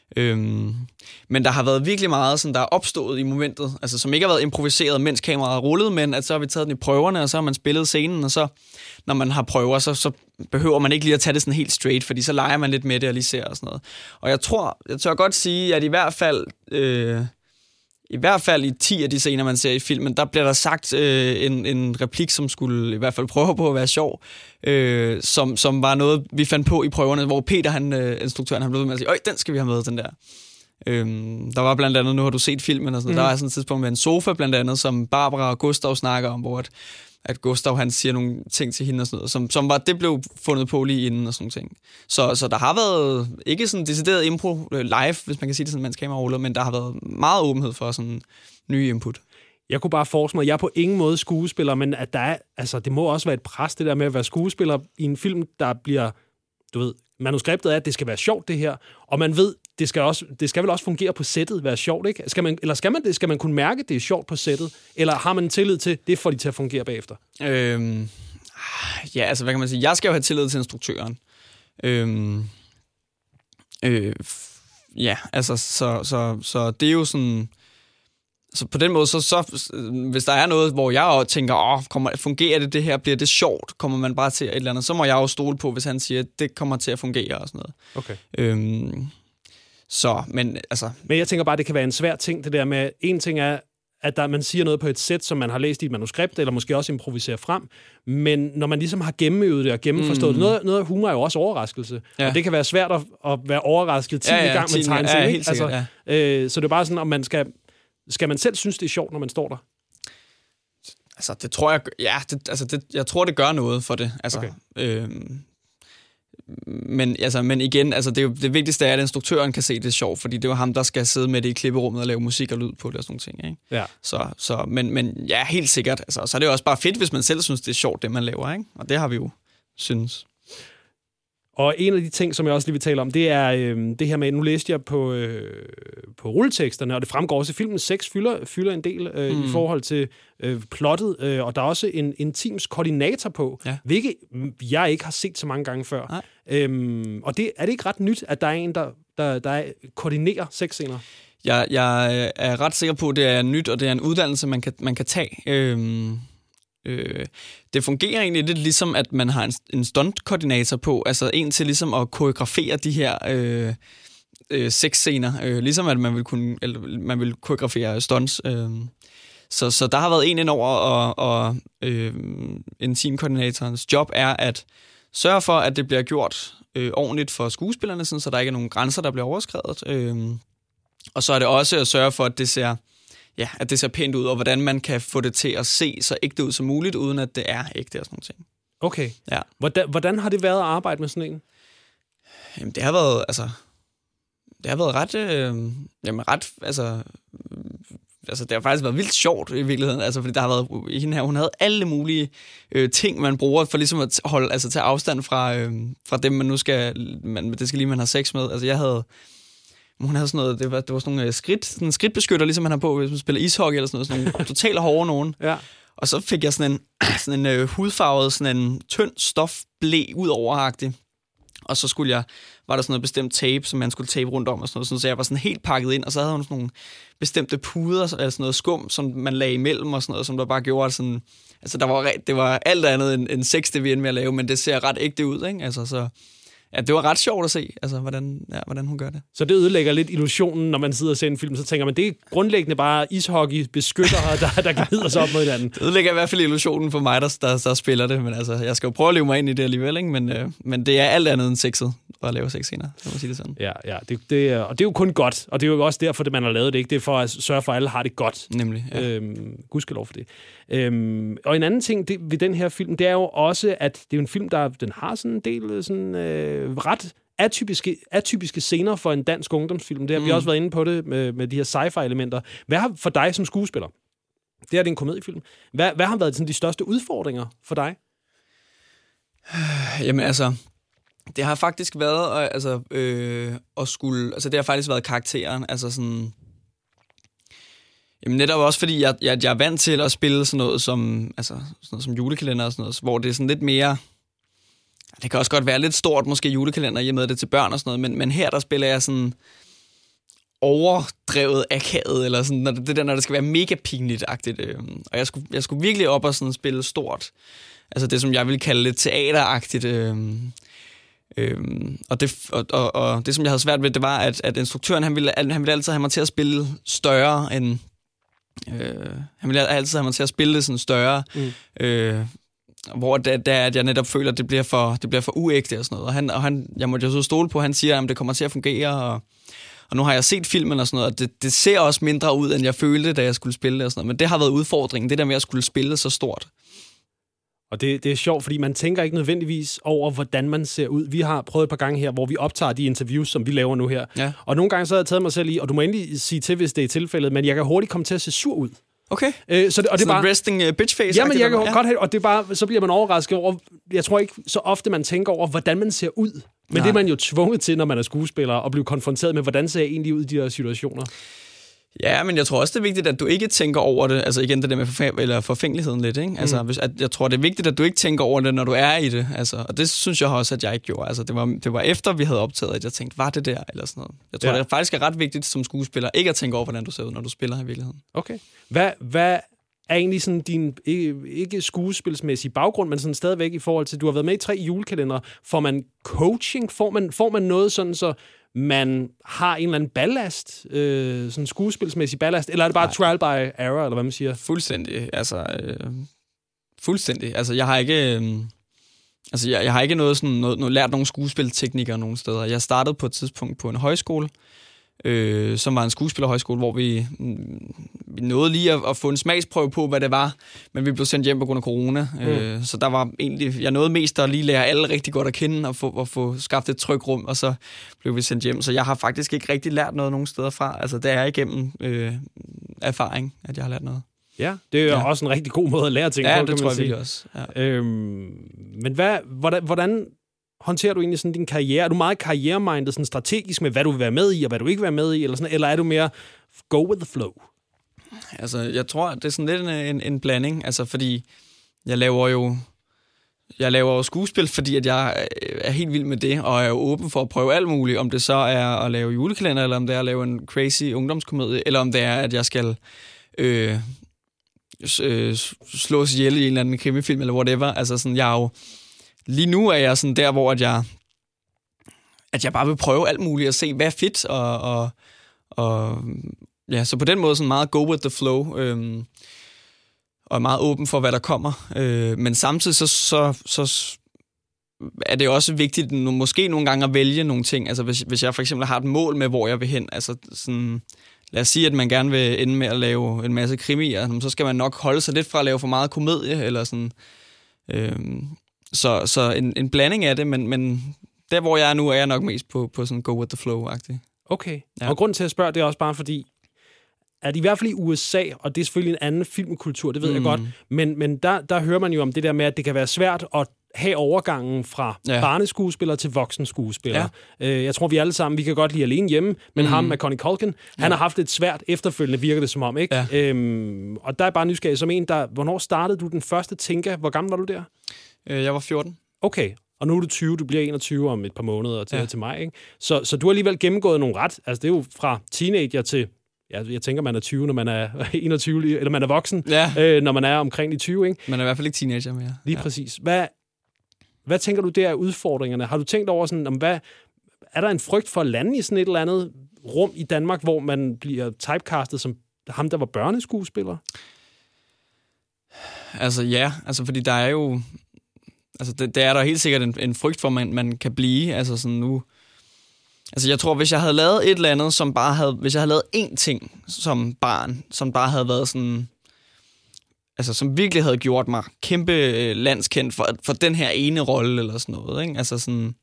Øhm, men der har været virkelig meget, sådan, der er opstået i momentet, altså som ikke har været improviseret, mens kameraet har rullet, men at så har vi taget den i prøverne, og så har man spillet scenen, og så når man har prøver, så, så behøver man ikke lige at tage det sådan helt straight, fordi så leger man lidt med det og lige ser og sådan noget. Og jeg tror, jeg tør godt sige, at i hvert fald... Øh, I hvert fald i ti af de scener, man ser i filmen, der bliver der sagt øh, en, en replik, som skulle i hvert fald prøve på at være sjov, øh, som, som var noget, vi fandt på i prøverne, hvor Peter, han, øh, instruktøren, han blev med at sige, øj, den skal vi have med, den der. Øh, der var blandt andet, nu har du set filmen, og sådan, mm. der var sådan et tidspunkt med en sofa, blandt andet, som Barbara og Gustav snakker om, hvor at, at Gustav, han siger nogle ting til hende og sådan noget, som, som var, det blev fundet på lige inden og sådan nogle ting. Så, så der har været, ikke sådan decideret impro live, hvis man kan sige det sådan, mens kamera ruller, men der har været meget åbenhed for sådan nye input. Jeg kunne bare forestille mig, jeg er på ingen måde skuespiller, men at der er, altså, det må også være et pres, det der med at være skuespiller i en film, der bliver, du ved, manuskriptet er, at det skal være sjovt, det her, og man ved, det skal, også, det skal vel også fungere på sættet, være sjovt, ikke? Skal man, eller skal man, det, skal man kunne mærke, at det er sjovt på sættet, eller har man tillid til, det får de til at fungere bagefter? Øhm, ja, altså, hvad kan man sige? Jeg skal jo have tillid til instruktøren. Øhm, øh, ja, altså, så, så, så det er jo sådan... Så på den måde, så, så hvis der er noget, hvor jeg også tænker, åh, kommer, fungerer det det her, bliver det sjovt, kommer man bare til et eller andet, så må jeg jo stole på, hvis han siger, at det kommer til at fungere og sådan noget. Okay. Øhm, så, men altså... Men jeg tænker bare, det kan være en svær ting, det der med, en ting er, at der, man siger noget på et sæt, som man har læst i et manuskript, eller måske også improviserer frem, men når man ligesom har gennemøvet det og gennemforstået mm. det, noget, noget af humor er jo også overraskelse, ja. Og det kan være svært at, at være overrasket tiende ja, ja, gang med tegnefilm, ja, ikke? Sikkert, altså, ja. øh, så det er bare sådan, om man skal... Skal man selv synes, det er sjovt, når man står der? Altså, det tror jeg... Ja, det, altså, det, jeg tror, det gør noget for det. Altså, okay. øhm, men, altså, men igen, altså, det, er jo, det vigtigste er, at instruktøren kan se det sjovt, fordi det er jo ham, der skal sidde med det i klipperummet og lave musik og lyd på det og sådan nogle ting. Ikke? Ja. Så, så, men, men ja, helt sikkert. Altså, så er det jo også bare fedt, hvis man selv synes, det er sjovt, det man laver. Ikke? Og det har vi jo synes. Og en af de ting, som jeg også lige vil tale om, det er øh, det her med, nu læste jeg på, øh, på rulleteksterne, og det fremgår også, at filmen sex fylder, fylder en del øh, mm. i forhold til øh, plottet, øh, og der er også en, en teams koordinator på, ja. hvilket jeg ikke har set så mange gange før. Øhm, og det, er det ikke ret nyt, at der er en, der, der, der er, koordinerer sexscener? Jeg, jeg er ret sikker på, at det er nyt, og det er en uddannelse, man kan, man kan tage. Øhm Øh, det fungerer egentlig lidt ligesom, at man har en, en stunt-koordinator på, altså en til ligesom at koreografere de her øh, øh, sexscener, øh, ligesom at man vil kunne, eller man vil koreografere stunts. Øh. Så, så der har været en indover, og, og øh, en teamkoordinatorens job er at sørge for, at det bliver gjort øh, ordentligt for skuespillerne, sådan, så der ikke er nogen grænser, der bliver overskredet. Øh. Og så er det også at sørge for, at det ser Ja, at det ser pænt ud, og hvordan man kan få det til at se så ægte ud som muligt, uden at det er ægte og sådan nogle ting. Okay. Ja. Hvordan, hvordan har det været at arbejde med sådan en? Jamen, det har været, altså... Det har været ret... Øh, jamen, ret... Altså... Altså, det har faktisk været vildt sjovt i virkeligheden, altså, fordi der har været... I hende her, hun havde alle mulige øh, ting, man bruger for ligesom at holde... Altså, tage afstand fra, øh, fra dem, man nu skal... Man, det skal lige, man har sex med. Altså, jeg havde... Hun havde sådan noget, det var, det var sådan nogle skridt, sådan en skridtbeskytter, ligesom man har på, hvis man spiller ishockey eller sådan noget, sådan nogle totalt hårde nogen. Ja. Og så fik jeg sådan en, sådan en øh, hudfarvet, sådan en tynd stofblæ ud overagtig. Og så skulle jeg, var der sådan noget bestemt tape, som man skulle tape rundt om og sådan noget, sådan, så jeg var sådan helt pakket ind, og så havde hun sådan nogle bestemte puder, eller sådan noget skum, som man lagde imellem og sådan noget, som der bare gjorde sådan, altså der var, det var alt andet end, end sex, det vi endte med at lave, men det ser ret ægte ud, ikke? Altså så... Ja, det var ret sjovt at se, altså, hvordan, ja, hvordan hun gør det. Så det ødelægger lidt illusionen, når man sidder og ser en film, så tænker man, det er grundlæggende bare ishockey-beskyttere, der, der glider sig op mod hinanden. Det ødelægger i hvert fald illusionen for mig, der, der, der spiller det, men altså, jeg skal jo prøve at leve mig ind i det alligevel, ikke? Men, øh, men det er alt andet end sexet at lave sexscener, så må sige det sådan. Ja, ja det, det er, og det er jo kun godt, og det er jo også derfor, at man har lavet det, ikke? Det er for at sørge for, at alle har det godt. Nemlig, ja. Øhm, gudskelov for det. Øhm, og en anden ting det, ved den her film, det er jo også, at det er en film, der den har sådan en del sådan, øh, ret atypiske, atypiske scener for en dansk ungdomsfilm. Det har mm. vi også været inde på det med, med de her sci-fi-elementer. Hvad har for dig som skuespiller? Det er det en komediefilm. Hvad, hvad har været sådan de største udfordringer for dig? Jamen altså, det har faktisk været altså, øh, at skulle... Altså det har faktisk været karakteren. Altså sådan... Jamen netop også fordi, jeg, jeg, jeg er vant til at spille sådan noget som, altså, sådan noget som julekalender og sådan noget, hvor det er sådan lidt mere... Det kan også godt være lidt stort, måske julekalender, i og med det til børn og sådan noget, men, men her der spiller jeg sådan overdrevet akavet, eller sådan, når det, det der, når det skal være mega pinligt-agtigt. Øh. Og jeg skulle, jeg skulle virkelig op og sådan spille stort. Altså det, som jeg ville kalde lidt teateragtigt. Øh. Øh. Og, det, og, og, og det, som jeg havde svært ved, det var, at, at instruktøren, han ville, han ville altid have mig til at spille større end... Øh, han ville altid have mig til at spille det sådan større... Mm. Øh, hvor det, det er, at jeg netop føler, at det bliver for, det bliver for uægte og sådan noget. Og, han, og han, jeg måtte jo så stole på, at han siger, at det kommer til at fungere, og, og nu har jeg set filmen og sådan noget, og det, det ser også mindre ud, end jeg følte, da jeg skulle spille det og sådan noget. Men det har været udfordringen, det der med at skulle spille så stort. Og det, det er sjovt, fordi man tænker ikke nødvendigvis over, hvordan man ser ud. Vi har prøvet et par gange her, hvor vi optager de interviews, som vi laver nu her. Ja. Og nogle gange så har jeg taget mig selv i, og du må endelig sige til, hvis det er tilfældet, men jeg kan hurtigt komme til at se sur ud. Okay. Øh, så det, og det er bare resting uh, bitch face. Jamen, jeg kan ja. godt have, og det er bare, så bliver man overrasket over, jeg tror ikke så ofte, man tænker over, hvordan man ser ud. Men Nej. Det er man jo tvunget til, når man er skuespiller, og blive konfronteret med, hvordan ser jeg egentlig ud i de her situationer. Ja, men jeg tror også, det er vigtigt, at du ikke tænker over det. Altså igen, det der med forfæ- eller forfængeligheden lidt, ikke? Altså, mm. hvis, at jeg tror, det er vigtigt, at du ikke tænker over det, når du er i det. Altså, og det synes jeg også, at jeg ikke gjorde. Altså, det var, det var efter, vi havde optaget, at jeg tænkte, var det der? Eller sådan noget. Jeg tror, ja. Det er faktisk er ret vigtigt som skuespiller, ikke at tænke over, hvordan du ser ud, når du spiller i virkeligheden. Okay. Hvad, hvad er egentlig sådan din, ikke, ikke skuespilsmæssige baggrund, men sådan stadigvæk i forhold til, du har været med i tre julekalendere. Får man coaching? Får man, får man noget sådan, så man har en eller anden ballast, øh, sådan skuespilsmæssig ballast, eller er det bare Nej. trial by error, eller hvad man siger? Fuldstændig, altså øh, fuldstændig. Altså jeg har ikke, øh, altså jeg, jeg har ikke noget sådan noget, noget lært nogle skuespilteknikker nogen steder. Jeg startede på et tidspunkt på en højskole, øh, som var en skuespillerhøjskole, hvor vi, vi nåede lige at, at få en smagsprøve på, hvad det var, men vi blev sendt hjem på grund af corona. Mm. Øh, så der var egentlig, jeg nåede mest at lige lære alle rigtig godt at kende, og få, og få skabt et trykrum, og så blev vi sendt hjem. Så jeg har faktisk ikke rigtig lært noget nogen steder fra. Altså, det er igennem øh, erfaring, at jeg har lært noget. Ja, det er jo ja. også en rigtig god måde at lære ting ja, på, det kan tror man jeg sige. virkelig også. Ja. Øhm, men hvad, hvordan, hvordan håndterer du egentlig sådan din karriere? Er du meget karrieremindet, sådan strategisk med, hvad du vil være med i, og hvad du ikke vil være med i, eller, sådan, eller er du mere go with the flow? Altså, jeg tror, det er sådan lidt en, en, en blanding, altså, fordi jeg laver jo jeg laver jo skuespil, fordi at jeg er helt vild med det, og er jo åben for at prøve alt muligt, om det så er at lave julekalender, eller om det er at lave en crazy ungdomskomedie, eller om det er, at jeg skal øh, øh, slås ihjel i en eller anden krimifilm, eller whatever. Altså sådan, jeg er jo lige nu er jeg sådan der, hvor at jeg, at jeg bare vil prøve alt muligt og se, hvad er fedt, og, og, og ja, så på den måde sådan meget go with the flow, øhm, og er meget åben for, hvad der kommer. Øh, men samtidig så, så, så er det også vigtigt måske nogle gange at vælge nogle ting. Altså hvis, hvis jeg for eksempel har et mål med, hvor jeg vil hen, altså sådan, lad os sige, at man gerne vil ende med at lave en masse krimier, så skal man nok holde sig lidt fra at lave for meget komedie, eller sådan. Øhm, Så, så en, en blanding af det, men, men der, hvor jeg er nu, er jeg nok mest på, på sådan go with the flow-agtigt. Okay, ja. Og grunden til at spørge, det er også bare fordi, at i hvert fald i U S A, og det er selvfølgelig en anden filmkultur, det ved mm. jeg godt, men, men der, der hører man jo om det der med, at det kan være svært at have overgangen fra ja. barneskuespiller til voksenskuespiller. Ja. Øh, jeg tror, vi alle sammen, vi kan godt lide Alene Hjemme, men mm. ham, Macaulay Culkin, ja. han har haft et svært efterfølgende, virker det som om, ikke? Ja. Øhm, og der er bare nysgerrig som en, der, hvornår startede du den første Tinka? Hvor gammel var du der? Jeg var fjorten. Okay, og nu er du tyve, du bliver enogtyve om et par måneder til, ja. til mig, ikke? Så, så du har alligevel gennemgået nogle ret, altså det er jo fra teenager til, ja, jeg tænker, man er tyve, når man er enogtyve, eller man er voksen, ja. øh, når man er omkring de tyve, ikke? Man er i hvert fald ikke teenager mere. Lige ja. præcis. Hvad, hvad tænker du der er udfordringerne? Har du tænkt over sådan, om hvad, er der en frygt for at lande i sådan et eller andet rum i Danmark, hvor man bliver typecastet som ham, der var børneskuespiller? Altså ja, altså fordi der er jo... Altså, det, det er der helt sikkert en, en frygt for, man, man kan blive. Altså, sådan nu... Altså, jeg tror, hvis jeg havde lavet et eller andet, som bare havde... Hvis jeg havde lavet én ting som barn, som bare havde været sådan... Altså, som virkelig havde gjort mig kæmpe landskendt for, for den her ene rolle, eller sådan noget, ikke? Altså, sådan...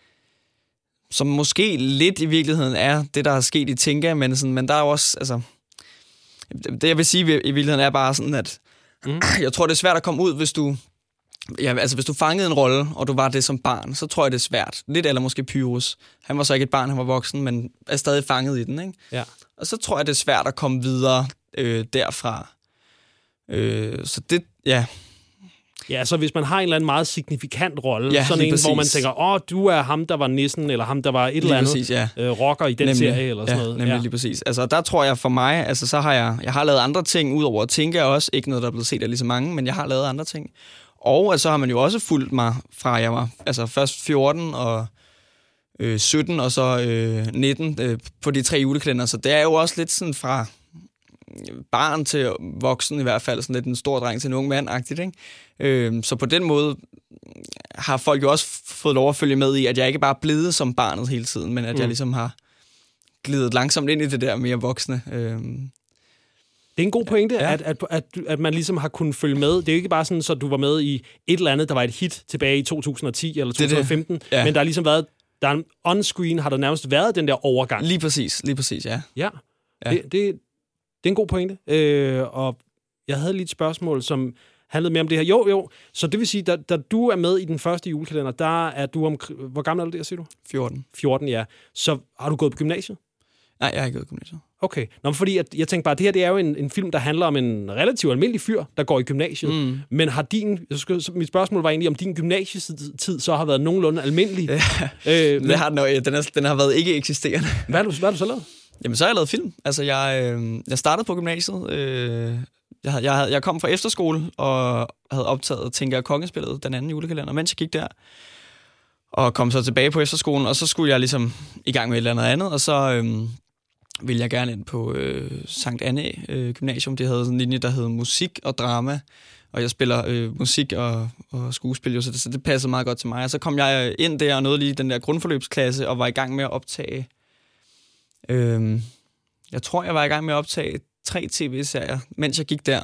Som måske lidt i virkeligheden er det, der er sket i Tinka, men, sådan, men der er jo også... Altså, det, jeg vil sige i virkeligheden, er bare sådan, at... Mm. Jeg tror, det er svært at komme ud, hvis du... Ja, altså hvis du fangede en rolle, og du var det som barn, så tror jeg, det er svært. Lidt eller måske Pyrus. Han var så ikke et barn, han var voksen, men er stadig fanget i den, ikke? Ja. Og så tror jeg, det er svært at komme videre øh, derfra. Øh, så det, ja... Ja, så hvis man har en eller anden meget signifikant rolle, ja, sådan en, præcis. hvor man tænker, åh, du er ham, der var nissen, eller ham, der var et lige eller andet præcis, ja. øh, rocker i den nemlig, serie, eller sådan ja, noget. Nemlig ja, lige præcis. Altså, der tror jeg for mig, altså, så har jeg, jeg har lavet andre ting, ud over at tænke også, ikke noget, der er blevet set af lige så mange, men jeg har lavet andre ting. Og altså, så har man jo også fulgt mig fra, jeg var altså først fjorten og øh, sytten, og så øh, nitten øh, på de tre julekalender, så det er jo også lidt sådan fra barn til voksen i hvert fald, sådan lidt en stor dreng til en ung mand-agtigt, ikke? Øh, så på den måde har folk jo også fået lov at følge med i, at jeg ikke bare er blevet som barnet hele tiden, men at mm. jeg ligesom har glidet langsomt ind i det der mere voksne. Øh, Det er en god pointe, ja. at, at, at, at man ligesom har kunnet følge med. Det er jo ikke bare sådan, så du var med i et eller andet, der var et hit tilbage i to tusind og ti eller to tusind og femten, det, det. Ja. Men der har ligesom været, der er on-screen har der nærmest været den der overgang. Lige præcis, lige præcis, ja. Ja, ja. Det, det, det er en god pointe. Øh, og jeg havde lige et spørgsmål, som handlede mere om det her. Jo, jo, så det vil sige, da, da du er med i den første julekalender, der er du om... Hvor gammel er du der, siger du? fjorten. fjorten, ja. Så har du gået på gymnasiet? Nej, jeg har ikke gået på gymnasiet. Okay. Nå, fordi at, jeg tænkte bare, at det her det er jo en, en film, der handler om en relativt almindelig fyr, der går i gymnasiet. Mm. Men har din... Jeg skal, mit spørgsmål var egentlig, om din gymnasietid så har været nogenlunde almindelig. Ja, øh, men, det har den, den, er, den har været ikke eksisterende. Hvad har du, hvad har du så lavet? Jamen, så har jeg lavet film. Altså, jeg, øh, jeg startede på gymnasiet. Øh, jeg, jeg, jeg kom fra efterskole og havde optaget Tinka og Kongespillet, den anden julekalender, mens jeg gik der. Og kom så tilbage på efterskolen, og så skulle jeg ligesom i gang med et eller andet andet, og så... Øh, ville jeg gerne ind på øh, Sankt Anne øh, Gymnasium. Det havde sådan en linje, der hed musik og drama, og jeg spiller øh, musik og, og skuespil, jo, så, det, så det passede meget godt til mig. Og så kom jeg ind der og nåede lige den der grundforløbsklasse, og var i gang med at optage Øhm, jeg tror, jeg var i gang med at optage tre tv-serier, mens jeg gik der.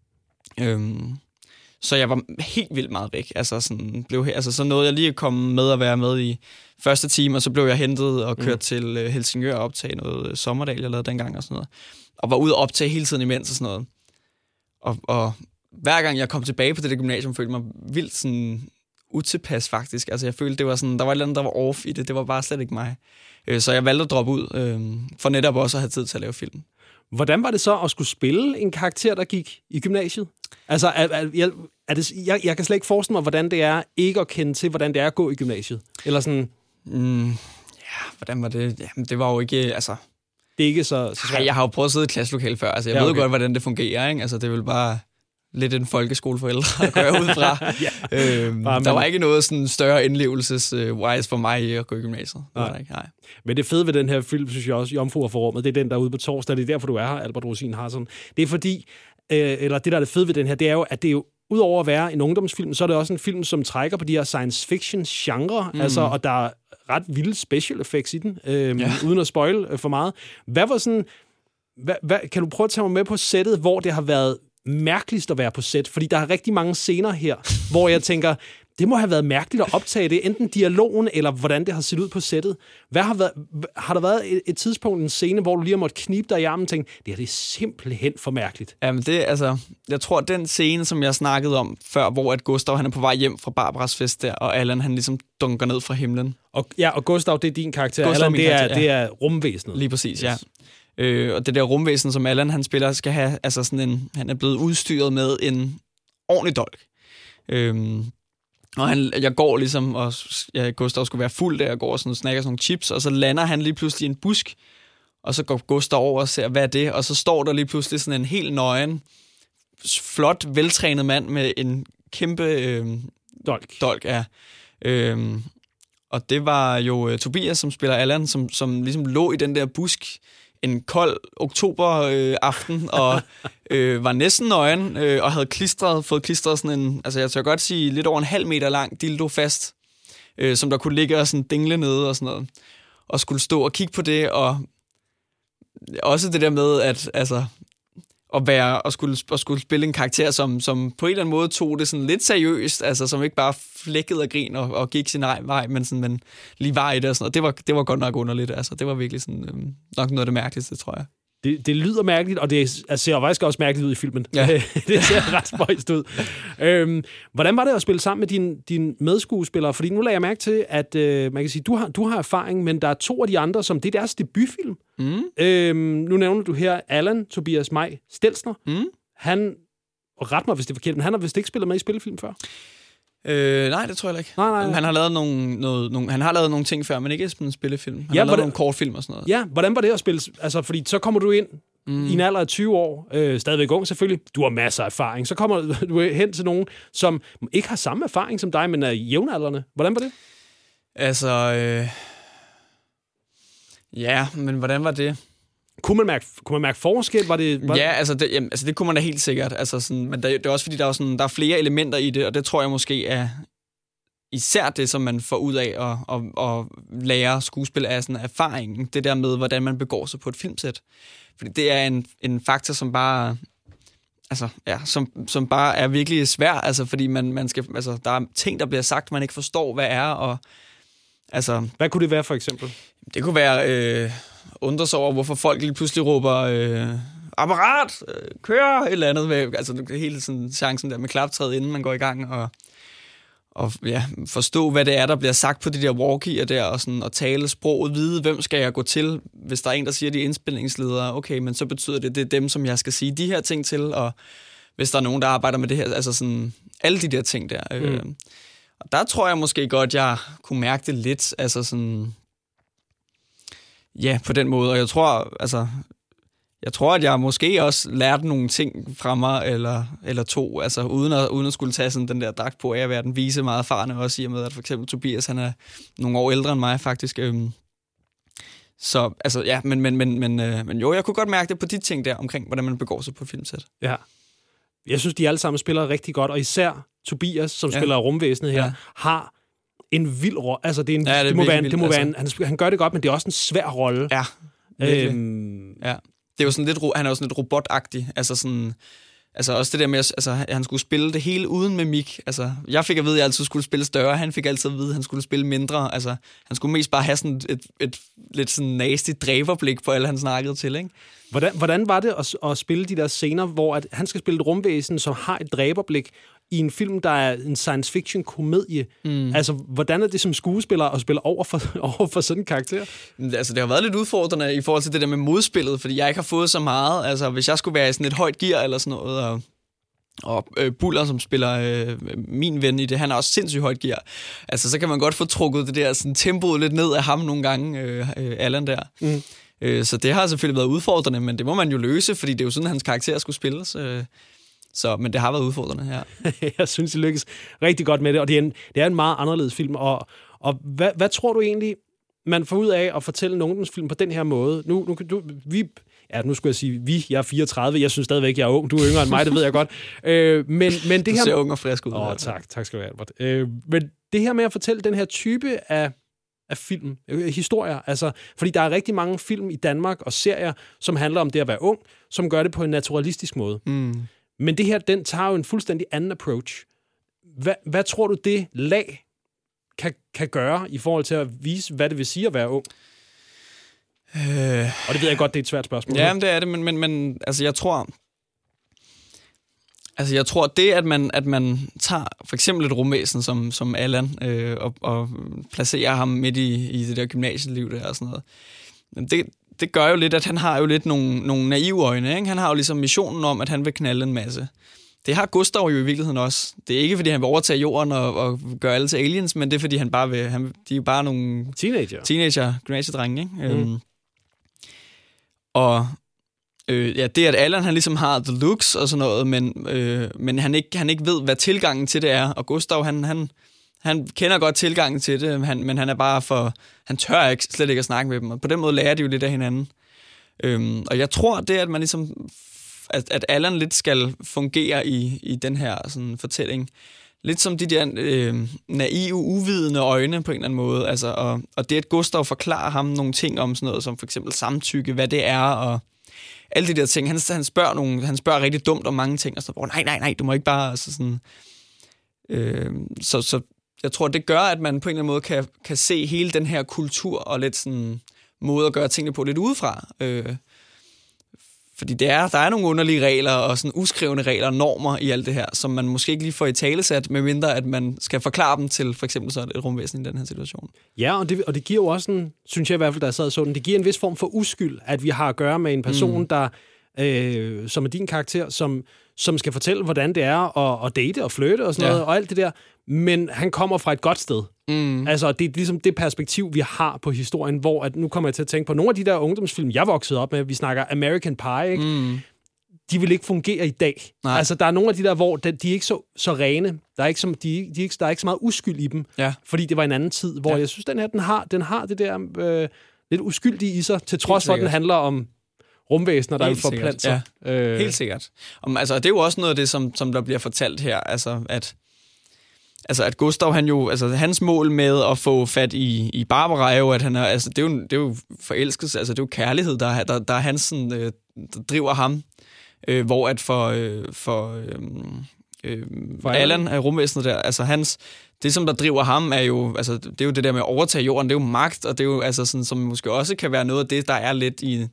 Øhm, så jeg var helt vildt meget væk. Altså, sådan, blev, altså, så nåede jeg lige at komme med at være med i første time, og så blev jeg hentet og kørt mm. til Helsingør og optage noget Sommerdal, jeg lavede dengang og sådan noget. Og var ude og optage hele tiden imens og sådan noget. Og, og hver gang jeg kom tilbage på det der gymnasium, følte mig vildt sådan utilpas faktisk. Altså jeg følte, det var sådan, der var et eller andet, der var off i det. Det var bare slet ikke mig. Så jeg valgte at droppe ud, øh, for netop også at have tid til at lave film. Hvordan var det så at skulle spille en karakter, der gik i gymnasiet? Altså, er, er, er det, jeg, jeg kan slet ikke forestille mig, hvordan det er ikke at kende til, hvordan det er at gå i gymnasiet. Eller sådan... Mm, ja, hvordan var det? Jamen, det var jo ikke, altså... Det er ikke så, så svært. Ej, jeg har jo prøvet at sidde i et klasselokale før, altså jeg ja, okay. ved godt, hvordan det fungerer, ikke? Altså, det er vel bare... lidt en folkeskole for ældre, går jeg ud fra. ja. øhm, der var ikke noget sådan større indlevelses-wise for mig at gå i gymnasiet. Nej. Det ikke, nej. Men det fede ved den her film, synes jeg også, Jomfruer for rummet, det er den, der er ude på torsdag. Det er derfor, du er her, Albert Rosin Harsson. Det er fordi, øh, eller det, der er det fede ved den her, det er jo, at det er jo, udover at være en ungdomsfilm, så er det også en film, som trækker på de her science fiction-genre, mm. altså, og der er ret vilde special effects i den, øh, ja. uden at spoil for meget. Hvad var sådan... Hvad, hvad, kan du prøve at tage mig med på sættet, hvor det har været mærkeligst at være på sæt? Fordi der er rigtig mange scener her, hvor jeg tænker, det må have været mærkeligt at optage det, enten dialogen, eller hvordan det har set ud på sættet. Hvad har, været, har der været et, et tidspunkt, en scene, hvor du lige har måttet knibe dig i armen og tænke, det her det er simpelthen for mærkeligt? Jamen det, altså, jeg tror, den scene, som jeg snakkede om før, hvor at Gustav, han er på vej hjem fra Barbaras fest der, og Allan, han ligesom dunker ned fra himlen. Og, ja, og Gustav, det er din karakter. Gustav, Allan, det er, karakter, ja. det er rumvæsenet. Lige præcis, yes. ja. Øh, og det der rumvæsen, som Allan han spiller, skal have, altså sådan en, han er blevet udstyret med en ordentlig dolk. Øhm, og han, jeg går ligesom, og ja, Gustav skulle være fuld der, jeg går og sådan, snakker sådan nogle chips, og så lander han lige pludselig i en busk, og så går Gustav over og ser, hvad er det? Og så står der lige pludselig sådan en helt nøgen, flot, veltrænet mand med en kæmpe øh, dolk. dolk ja. øhm, og det var jo uh, Tobias, som spiller Allan, som, som ligesom lå i den der busk, en kold oktoberaften, øh, og øh, var næsten nøgen, øh, og havde klistret, fået klistret sådan en, altså jeg tør godt sige, lidt over en halv meter lang dildo fast, øh, som der kunne ligge og sådan dingle nede og sådan noget, og skulle stå og kigge på det, og også det der med, at altså, at være, og skulle, og skulle spille en karakter, som, som på en eller anden måde tog det sådan lidt seriøst, altså som ikke bare flækkede og grin og, og gik sin egen vej, men, sådan, men lige var i det og sådan noget. Det var, det var godt nok underligt, altså det var virkelig sådan, øhm, nok noget af det mærkeligste, tror jeg. Det, det lyder mærkeligt, og det ser faktisk også mærkeligt ud i filmen. Ja. Det ser ret spøjst ud. Øhm, hvordan var det at spille sammen med dine din medskuespillere? Fordi nu lagde jeg mærke til, at øh, man kan sige, du har, du har erfaring, men der er to af de andre, som det er deres debutfilm. Mm. Øhm, nu nævner du her Allan Tobias Maj Stelzner. Mm. Han, og ret mig, hvis det er forkert, men han har vist ikke spillet med i spillefilm før. Øh, nej, det tror jeg ikke. Nej, nej, nej. Han har lavet nogle, noget, nogle, han har lavet nogle ting før, men ikke en spillefilm. Han ja, har lavet nogle kortfilm og sådan noget. Ja, hvordan var det at spille? Altså, fordi så kommer du ind mm. i en alder af tyve år, øh, stadigvæk ung selvfølgelig. Du har masser af erfaring. Så kommer du hen til nogen, som ikke har samme erfaring som dig, men er jævnaldrende. Hvordan var det? Altså, øh... ja, men hvordan var det? Kunne man mærke, kunne man mærke forskel? Var det, var ja, altså det, jamen, altså det kunne man da helt sikkert. Altså sådan, men der, det er også fordi, der er, sådan, der er flere elementer i det, og det tror jeg måske er især det, som man får ud af at, at, at lære skuespil af sådan erfaringen. Det der med, hvordan man begår sig på et filmsæt. Fordi det er en, en faktor, som bare... Altså, ja, som, som bare er virkelig svær, altså, fordi man, man skal, altså, der er ting, der bliver sagt, man ikke forstår, hvad er, og altså... Hvad kunne det være, for eksempel? Det kunne være... Øh, undre sig over, hvorfor folk lige pludselig råber øh, apparat, øh, kør, et eller andet. Med, altså hele sådan chancen der med klaptræet, inden man går i gang, og, og ja, forstå, hvad det er, der bliver sagt på de der walkie'er der, og, sådan, og tale sproget, vide, hvem skal jeg gå til, hvis der er en, der siger, de er indspilningsledere, okay, men så betyder det, det er dem, som jeg skal sige de her ting til, og hvis der er nogen, der arbejder med det her, altså sådan, alle de der ting der. Mm. Øh, og der tror jeg måske godt, jeg kunne mærke det lidt, altså sådan... Ja, på den måde, og jeg tror, altså, jeg tror, at jeg måske også lærte nogle ting fra mig, eller, eller to, altså uden at, uden at skulle tage sådan den der dragt på af at være den vise meget erfarne, også i og med, at for eksempel Tobias, han er nogle år ældre end mig, faktisk. Øhm. Så, altså, ja, men, men, men, men, øh, men jo, jeg kunne godt mærke det på de ting der, omkring, hvordan man begår sig på et filmsæt. Ja. Jeg synes, de alle sammen spiller rigtig godt, og især Tobias, som ja. spiller rumvæsenet her, ja. har en vild rolle. Altså, det, er en, ja, det, det må være, en, det må altså. være en, han, han gør det godt, men det er også en svær rolle. Ja. Øhm, ja. Det er jo sådan lidt, han er jo sådan lidt robotagtig, altså sådan, altså også det der med, altså han skulle spille det hele uden mimik, altså jeg fik at vide, at jeg altid skulle spille større, han fik altid at vide, at han skulle spille mindre, altså han skulle mest bare have sådan et, et, et lidt sådan nasty dræberblik på alle, han snakkede til, ikke? Hvordan, hvordan var det at, at spille de der scener, hvor at han skal spille et rumvæsen, som har et dræberblik, i en film, der er en science fiction komedie? Mm. Altså, hvordan er det som skuespiller at spille over for, over for sådan en karakter? Altså, det har været lidt udfordrende i forhold til det der med modspillet, fordi jeg ikke har fået så meget. Altså, hvis jeg skulle være i sådan et højt gear eller sådan noget, og, og øh, Buller, som spiller øh, min ven i det, han er også sindssygt højt gear. Altså, så kan man godt få trukket det der sådan, tempoet lidt ned af ham nogle gange, øh, øh, Allan der. Mm. Øh, så det har selvfølgelig været udfordrende, men det må man jo løse, fordi det er jo sådan, hans karakter skulle spilles. Øh, Så, men det har været udfordrende her. Ja. Jeg synes, det lykkes rigtig godt med det, og det er en, det er en meget anderledes film. Og, og hvad, hvad tror du egentlig, man får ud af at fortælle en ungdomsfilm på den her måde? Nu, nu, du, vi, ja, nu skulle jeg sige, vi, jeg er fireogtredive, jeg synes stadigvæk, jeg er ung, du er yngre end mig, det ved jeg godt. Øh, men, men det du her, ser ung og frisk ud. Åh, oh, tak, tak skal du have, Albert. Øh, men det her med at fortælle den her type af, af film, øh, historier, altså, fordi der er rigtig mange film i Danmark og serier, som handler om det at være ung, som gør det på en naturalistisk måde. Mm. Men det her, den tager jo en fuldstændig anden approach. Hvad, hvad tror du, det lag kan, kan gøre i forhold til at vise, hvad det vil sige at være ung? Øh... Og det ved jeg godt, det er et svært spørgsmål. Ja, men det er det, men, men, men altså, jeg tror... Altså, jeg tror, det, at man, at man tager for eksempel et rumvæsen som, som Allan øh, og, og placerer ham midt i, i det der gymnasieliv der og sådan noget, det... Det gør jo lidt, at han har jo lidt nogle, nogle naive øjne, ikke? Han har jo ligesom missionen om, at han vil knalde en masse. Det har Gustav jo i virkeligheden også. Det er ikke, fordi han vil overtage jorden og, og gøre alle til aliens, men det er, fordi han bare vil... Han, de er jo bare nogle... Teenager. Teenager, gymnasiedrenge, ikke? Mm. Øhm, og øh, ja, det, at Allan, han ligesom har the looks og sådan noget, men, øh, men han, ikke, han ikke ved, hvad tilgangen til det er. Og Gustav, han... han Han kender godt tilgangen til det, han, men han er bare for... Han tør ikke, slet ikke at snakke med dem, og på den måde lærer de jo lidt af hinanden. Øhm, og jeg tror, det at man ligesom... At, at Allan lidt skal fungere i, i den her sådan, fortælling. Lidt som de der øh, naive, uvidende øjne på en eller anden måde. Altså, og, og det, at Gustav forklarer ham nogle ting om sådan noget, som for eksempel samtykke, hvad det er, og alle de der ting. Han, han, spørger, nogle, han spørger rigtig dumt om mange ting, og så hvor nej, nej, nej, du må ikke bare... Altså sådan, øh, så... så jeg tror, det gør, at man på en eller anden måde kan, kan se hele den her kultur og lidt sådan måde at gøre tingene på lidt udefra. Øh, fordi det er, der er nogle underlige regler og sådan uskrevne regler og normer i alt det her, som man måske ikke lige får i talesat, medmindre at man skal forklare dem til for eksempel så et rumvæsen i den her situation. Ja, og det, og det giver jo også en, synes jeg i hvert fald, der sad sådan, det giver en vis form for uskyld, at vi har at gøre med en person, mm. der, øh, som er din karakter, som, som skal fortælle, hvordan det er at, at date og flytte og sådan ja. noget, og alt det der. Men han kommer fra et godt sted. Mm. Altså, det er ligesom det perspektiv, vi har på historien, hvor at, nu kommer jeg til at tænke på nogle af de der ungdomsfilm, jeg voksede op med, vi snakker American Pie, ikke? Mm. De vil ikke fungere i dag. Nej. Altså, der er nogle af de der, hvor de, de er ikke så, så rene. Der er ikke så, de, de er ikke, der er ikke så meget uskyld i dem, ja. fordi det var en anden tid, hvor ja. jeg synes, den her, den har, den har det der øh, lidt uskyldige i sig, til trods for, at den handler om rumvæsener, der vil forplante sig. Ja. Øh. Helt sikkert. Om, altså, det er jo også noget af det, som, som der bliver fortalt her, altså, at Altså, at Gustav, han jo, altså, hans mål med at få fat i, i Barbara er jo, at han er, altså, det er jo, det er jo forelskelse, altså, det er jo kærlighed, der, der, der er hans, sådan, øh, der driver ham, øh, hvor at for, øh, for, øh, øh, for Allan af rumvæsenet der, altså, hans, det som der driver ham er jo, altså, det er jo det der med at overtage jorden, det er jo magt, og det er jo, altså, sådan, som måske også kan være noget af det, der er lidt i,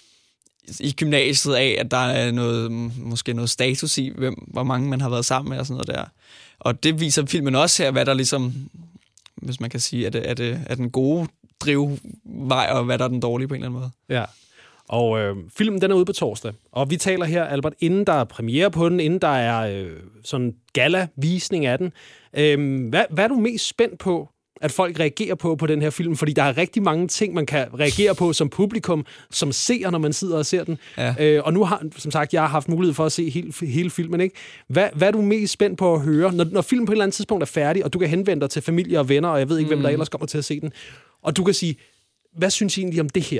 i gymnasiet af, at der er noget, måske noget status i, hvem, hvor mange man har været sammen med og sådan noget der. Og det viser filmen også her, hvad der ligesom, hvis man kan sige, er det, er det er den gode drivvej, og hvad der er den dårlige på en eller anden måde. Ja, og øh, filmen den er ude på torsdag, og vi taler her, Albert, inden der er premiere på den, inden der er øh, sådan gala-visning af den. Øh, hvad, hvad er du mest spændt på, at folk reagerer på på den her film? Fordi der er rigtig mange ting, man kan reagere på som publikum, som ser, når man sidder og ser den. Ja. Øh, og nu har, som sagt, jeg har haft mulighed for at se hele, hele filmen, ikke? Hvad, hvad er du mest spændt på at høre, når, når filmen på et eller andet tidspunkt er færdig, og du kan henvende dig til familie og venner, og jeg ved ikke, mm. hvem der ellers kommer til at se den, og du kan sige, hvad synes I egentlig om det her?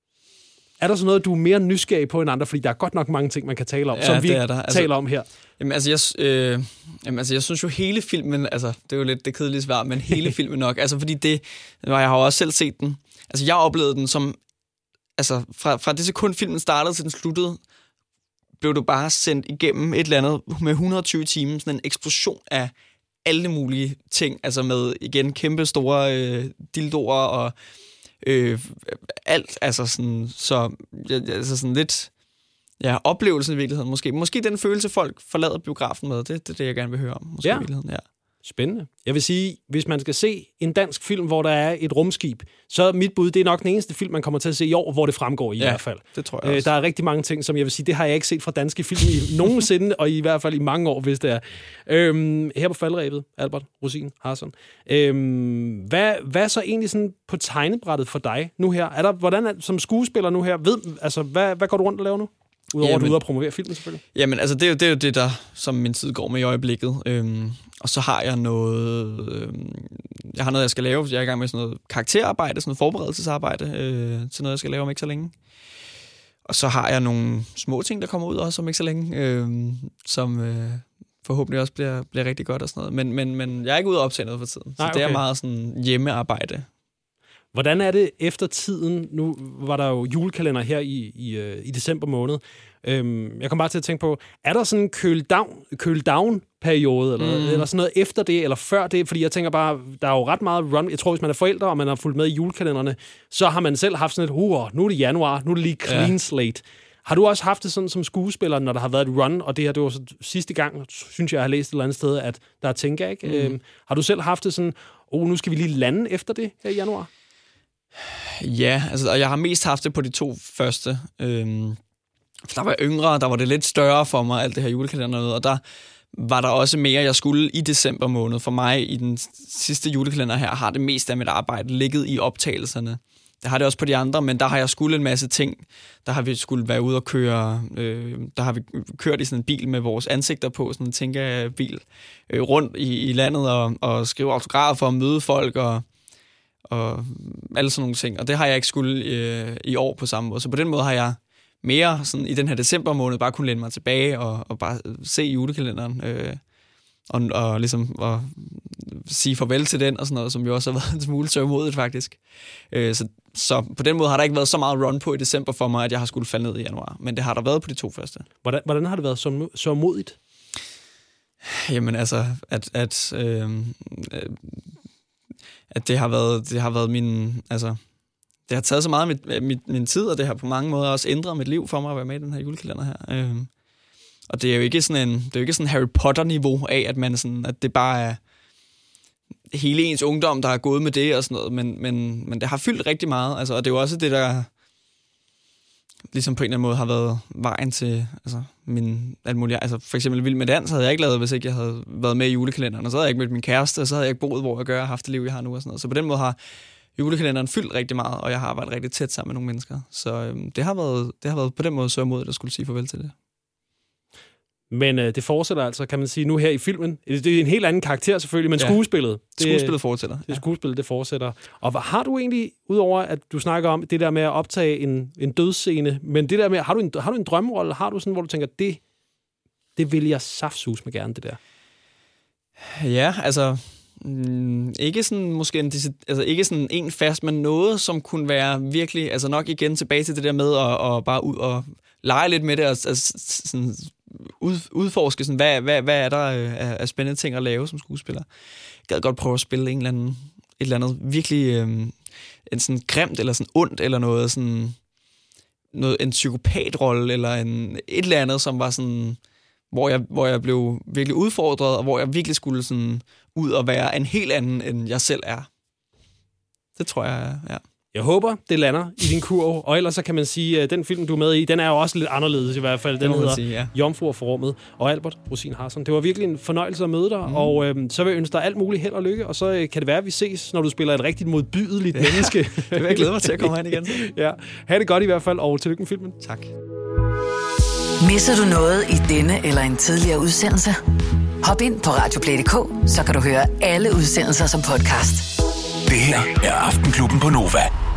Er der så noget, du er mere nysgerrig på end andre? Fordi der er godt nok mange ting, man kan tale om, ja, som vi altså, taler om her. Jamen altså, jeg, øh, jamen, altså, jeg synes jo hele filmen, altså, det er jo lidt det kedelige svar, men hele filmen nok, altså fordi det, jeg har jo også selv set den, altså jeg oplevede den som altså fra, fra det sekund filmen startede til den sluttede, blev du bare sendt igennem et eller andet med et hundrede og tyve timer, sådan en eksplosion af alle mulige ting, altså med igen kæmpe store øh, dildoer og øh, alt, altså sådan, så altså sådan lidt, ja, oplevelsen i virkeligheden måske. Måske den følelse, folk forlader biografen med, det er det, det, jeg gerne vil høre om, måske ja. i virkeligheden, ja. Spændende. Jeg vil sige, hvis man skal se en dansk film, hvor der er et rumskib, så mit bud, det er nok den eneste film, man kommer til at se i år, hvor det fremgår i ja, hvert fald. Det tror jeg også. Der er rigtig mange ting, som jeg vil sige, det har jeg ikke set fra danske film i nogensinde, og i hvert fald i mange år, hvis det er. Øhm, her på faldrebet, Albert Rosin Harsson. Øhm, hvad, hvad er så egentlig sådan på tegnebrættet for dig nu her? Er der, hvordan er, som skuespiller nu her, ved, altså, hvad, hvad går du rundt og laver nu? Udover at du er ude og promovere filmen, selvfølgelig. Jamen, altså, det er jo det, er jo det der, som min tid går med i øjeblikket. Øhm, og så har jeg noget... Øhm, jeg har noget, jeg skal lave. Jeg er i gang med sådan noget karakterarbejde, sådan noget forberedelsesarbejde øh, til noget, jeg skal lave om ikke så længe. Og så har jeg nogle små ting, der kommer ud også om ikke så længe, øh, som øh, forhåbentlig også bliver, bliver rigtig godt og sådan noget. Men, men, men jeg er ikke ude og optage noget for tiden. Så Nej, okay. det er meget sådan hjemmearbejde. Hvordan er det efter tiden? Nu var der jo julekalender her i, i, i december måned. Øhm, jeg kom bare til at tænke på, er der sådan en køl-down-periode, eller, mm. eller sådan noget efter det, eller før det? Fordi jeg tænker bare, der er jo ret meget run. Jeg tror, hvis man er forældre, og man har fulgt med i julekalenderne, så har man selv haft sådan et, uh, nu er det januar, nu er det lige clean ja. slate. Har du også haft det sådan som skuespiller, når der har været et run, og det her, det var så sidste gang, synes jeg, jeg har læst et eller andet sted, at der er tænker, ikke? Mm. Øhm, har du selv haft det sådan, oh, nu skal vi lige lande efter det her i januar? Ja, altså, og jeg har mest haft det på de to første. Øhm, der var jeg yngre, der var det lidt større for mig, alt det her julekalender noget, og der var der også mere, jeg skulle i december måned. For mig i den sidste julekalender her, har det meste af mit arbejde ligget i optagelserne. Det har det også på de andre, men der har jeg skulle en masse ting. Der har vi skulle være ude og køre, øh, der har vi kørt i sådan en bil med vores ansigter på, sådan en tænkebil, øh, rundt i, i landet og, og skrive autografer og møde folk og og alle sådan nogle ting. Og det har jeg ikke skulle øh, i år på samme måde. Så på den måde har jeg mere sådan, i den her december måned bare kunne læne mig tilbage og, og bare se julekalenderen øh, og, og ligesom og sige farvel til den og sådan noget, som jo også har været en smule sørgmodigt faktisk. Øh, så, så på den måde har der ikke været så meget run på i december for mig, at jeg har skulle falde ned i januar. Men det har der været på de to første. Hvordan, hvordan har det været så, så modigt? Jamen altså, at... at øh, øh, at det har været, det har været min, altså, det har taget så meget af mit, mit, min tid, og det har på mange måder også ændret mit liv for mig at være med i den her julekalender her. Øhm, og det er jo ikke sådan en, det er jo ikke sådan Harry Potter-niveau af, at man sådan, at det bare er hele ens ungdom, der er gået med det og sådan noget, men, men, men det har fyldt rigtig meget, altså, og det er jo også det, der ligesom på en eller anden måde har været vejen til altså, min alt muligt. Altså for eksempel Vild med Dans havde jeg ikke lavet, hvis ikke jeg havde været med i julekalenderen, og så havde jeg ikke mødt min kæreste, og så havde jeg ikke boet, hvor jeg gør, og haft det liv, jeg har nu og sådan noget. Så på den måde har julekalenderen fyldt rigtig meget, og jeg har arbejdet rigtig tæt sammen med nogle mennesker. Så øhm, det, har været, det har været på den måde så modigt at skulle sige farvel til det. Men øh, det fortsætter altså, kan man sige, nu her i filmen. Det er en helt anden karakter selvfølgelig, men ja. skuespillet. Det, skuespillet fortsætter. Det skuespillet, det fortsætter. Og hvad har du egentlig, udover at du snakker om det der med at optage en, en dødsscene, men det der med, har du en, har du en drømmerolle? Har du sådan, hvor du tænker, det, det vil jeg saftsus med gerne, det der? Ja, altså... Mm, ikke sådan måske en, altså ikke sådan en fast, men noget, som kunne være virkelig, altså nok igen tilbage til det der med at, at bare ud og lege lidt med det, og altså, sådan ud, udforske, sådan, hvad, hvad, hvad er der af, af spændende ting at lave som skuespiller. Jeg gad godt prøve at spille en eller anden, et eller andet virkelig øhm, en sådan grimt, eller sådan ondt, eller noget sådan, noget, en psykopatrolle, eller en, et eller andet, som var sådan, hvor jeg, hvor jeg blev virkelig udfordret, og hvor jeg virkelig skulle sådan ud og være en helt anden, end jeg selv er. Det tror jeg, ja. Jeg håber, det lander i din kurv, og ellers så kan man sige, at den film, du er med i, den er jo også lidt anderledes i hvert fald. Den hedder sige, ja. Jomfruer for rummet, og Albert Rosin Harsson. Det var virkelig en fornøjelse at møde dig, mm. og øhm, så vil jeg ønske dig alt muligt held og lykke, og så øh, kan det være, at vi ses, når du spiller et rigtigt modbydeligt ja. menneske. Det vil jeg glæde mig til at komme hen igen. Ja, ha' det godt i hvert fald, og tillykke med filmen. Tak. Misser du noget i denne eller en tidligere udsendelse? Hop ind på radioplay punktum d k, så kan du høre alle udsendelser som podcast. Det her er Aftenklubben på Nova.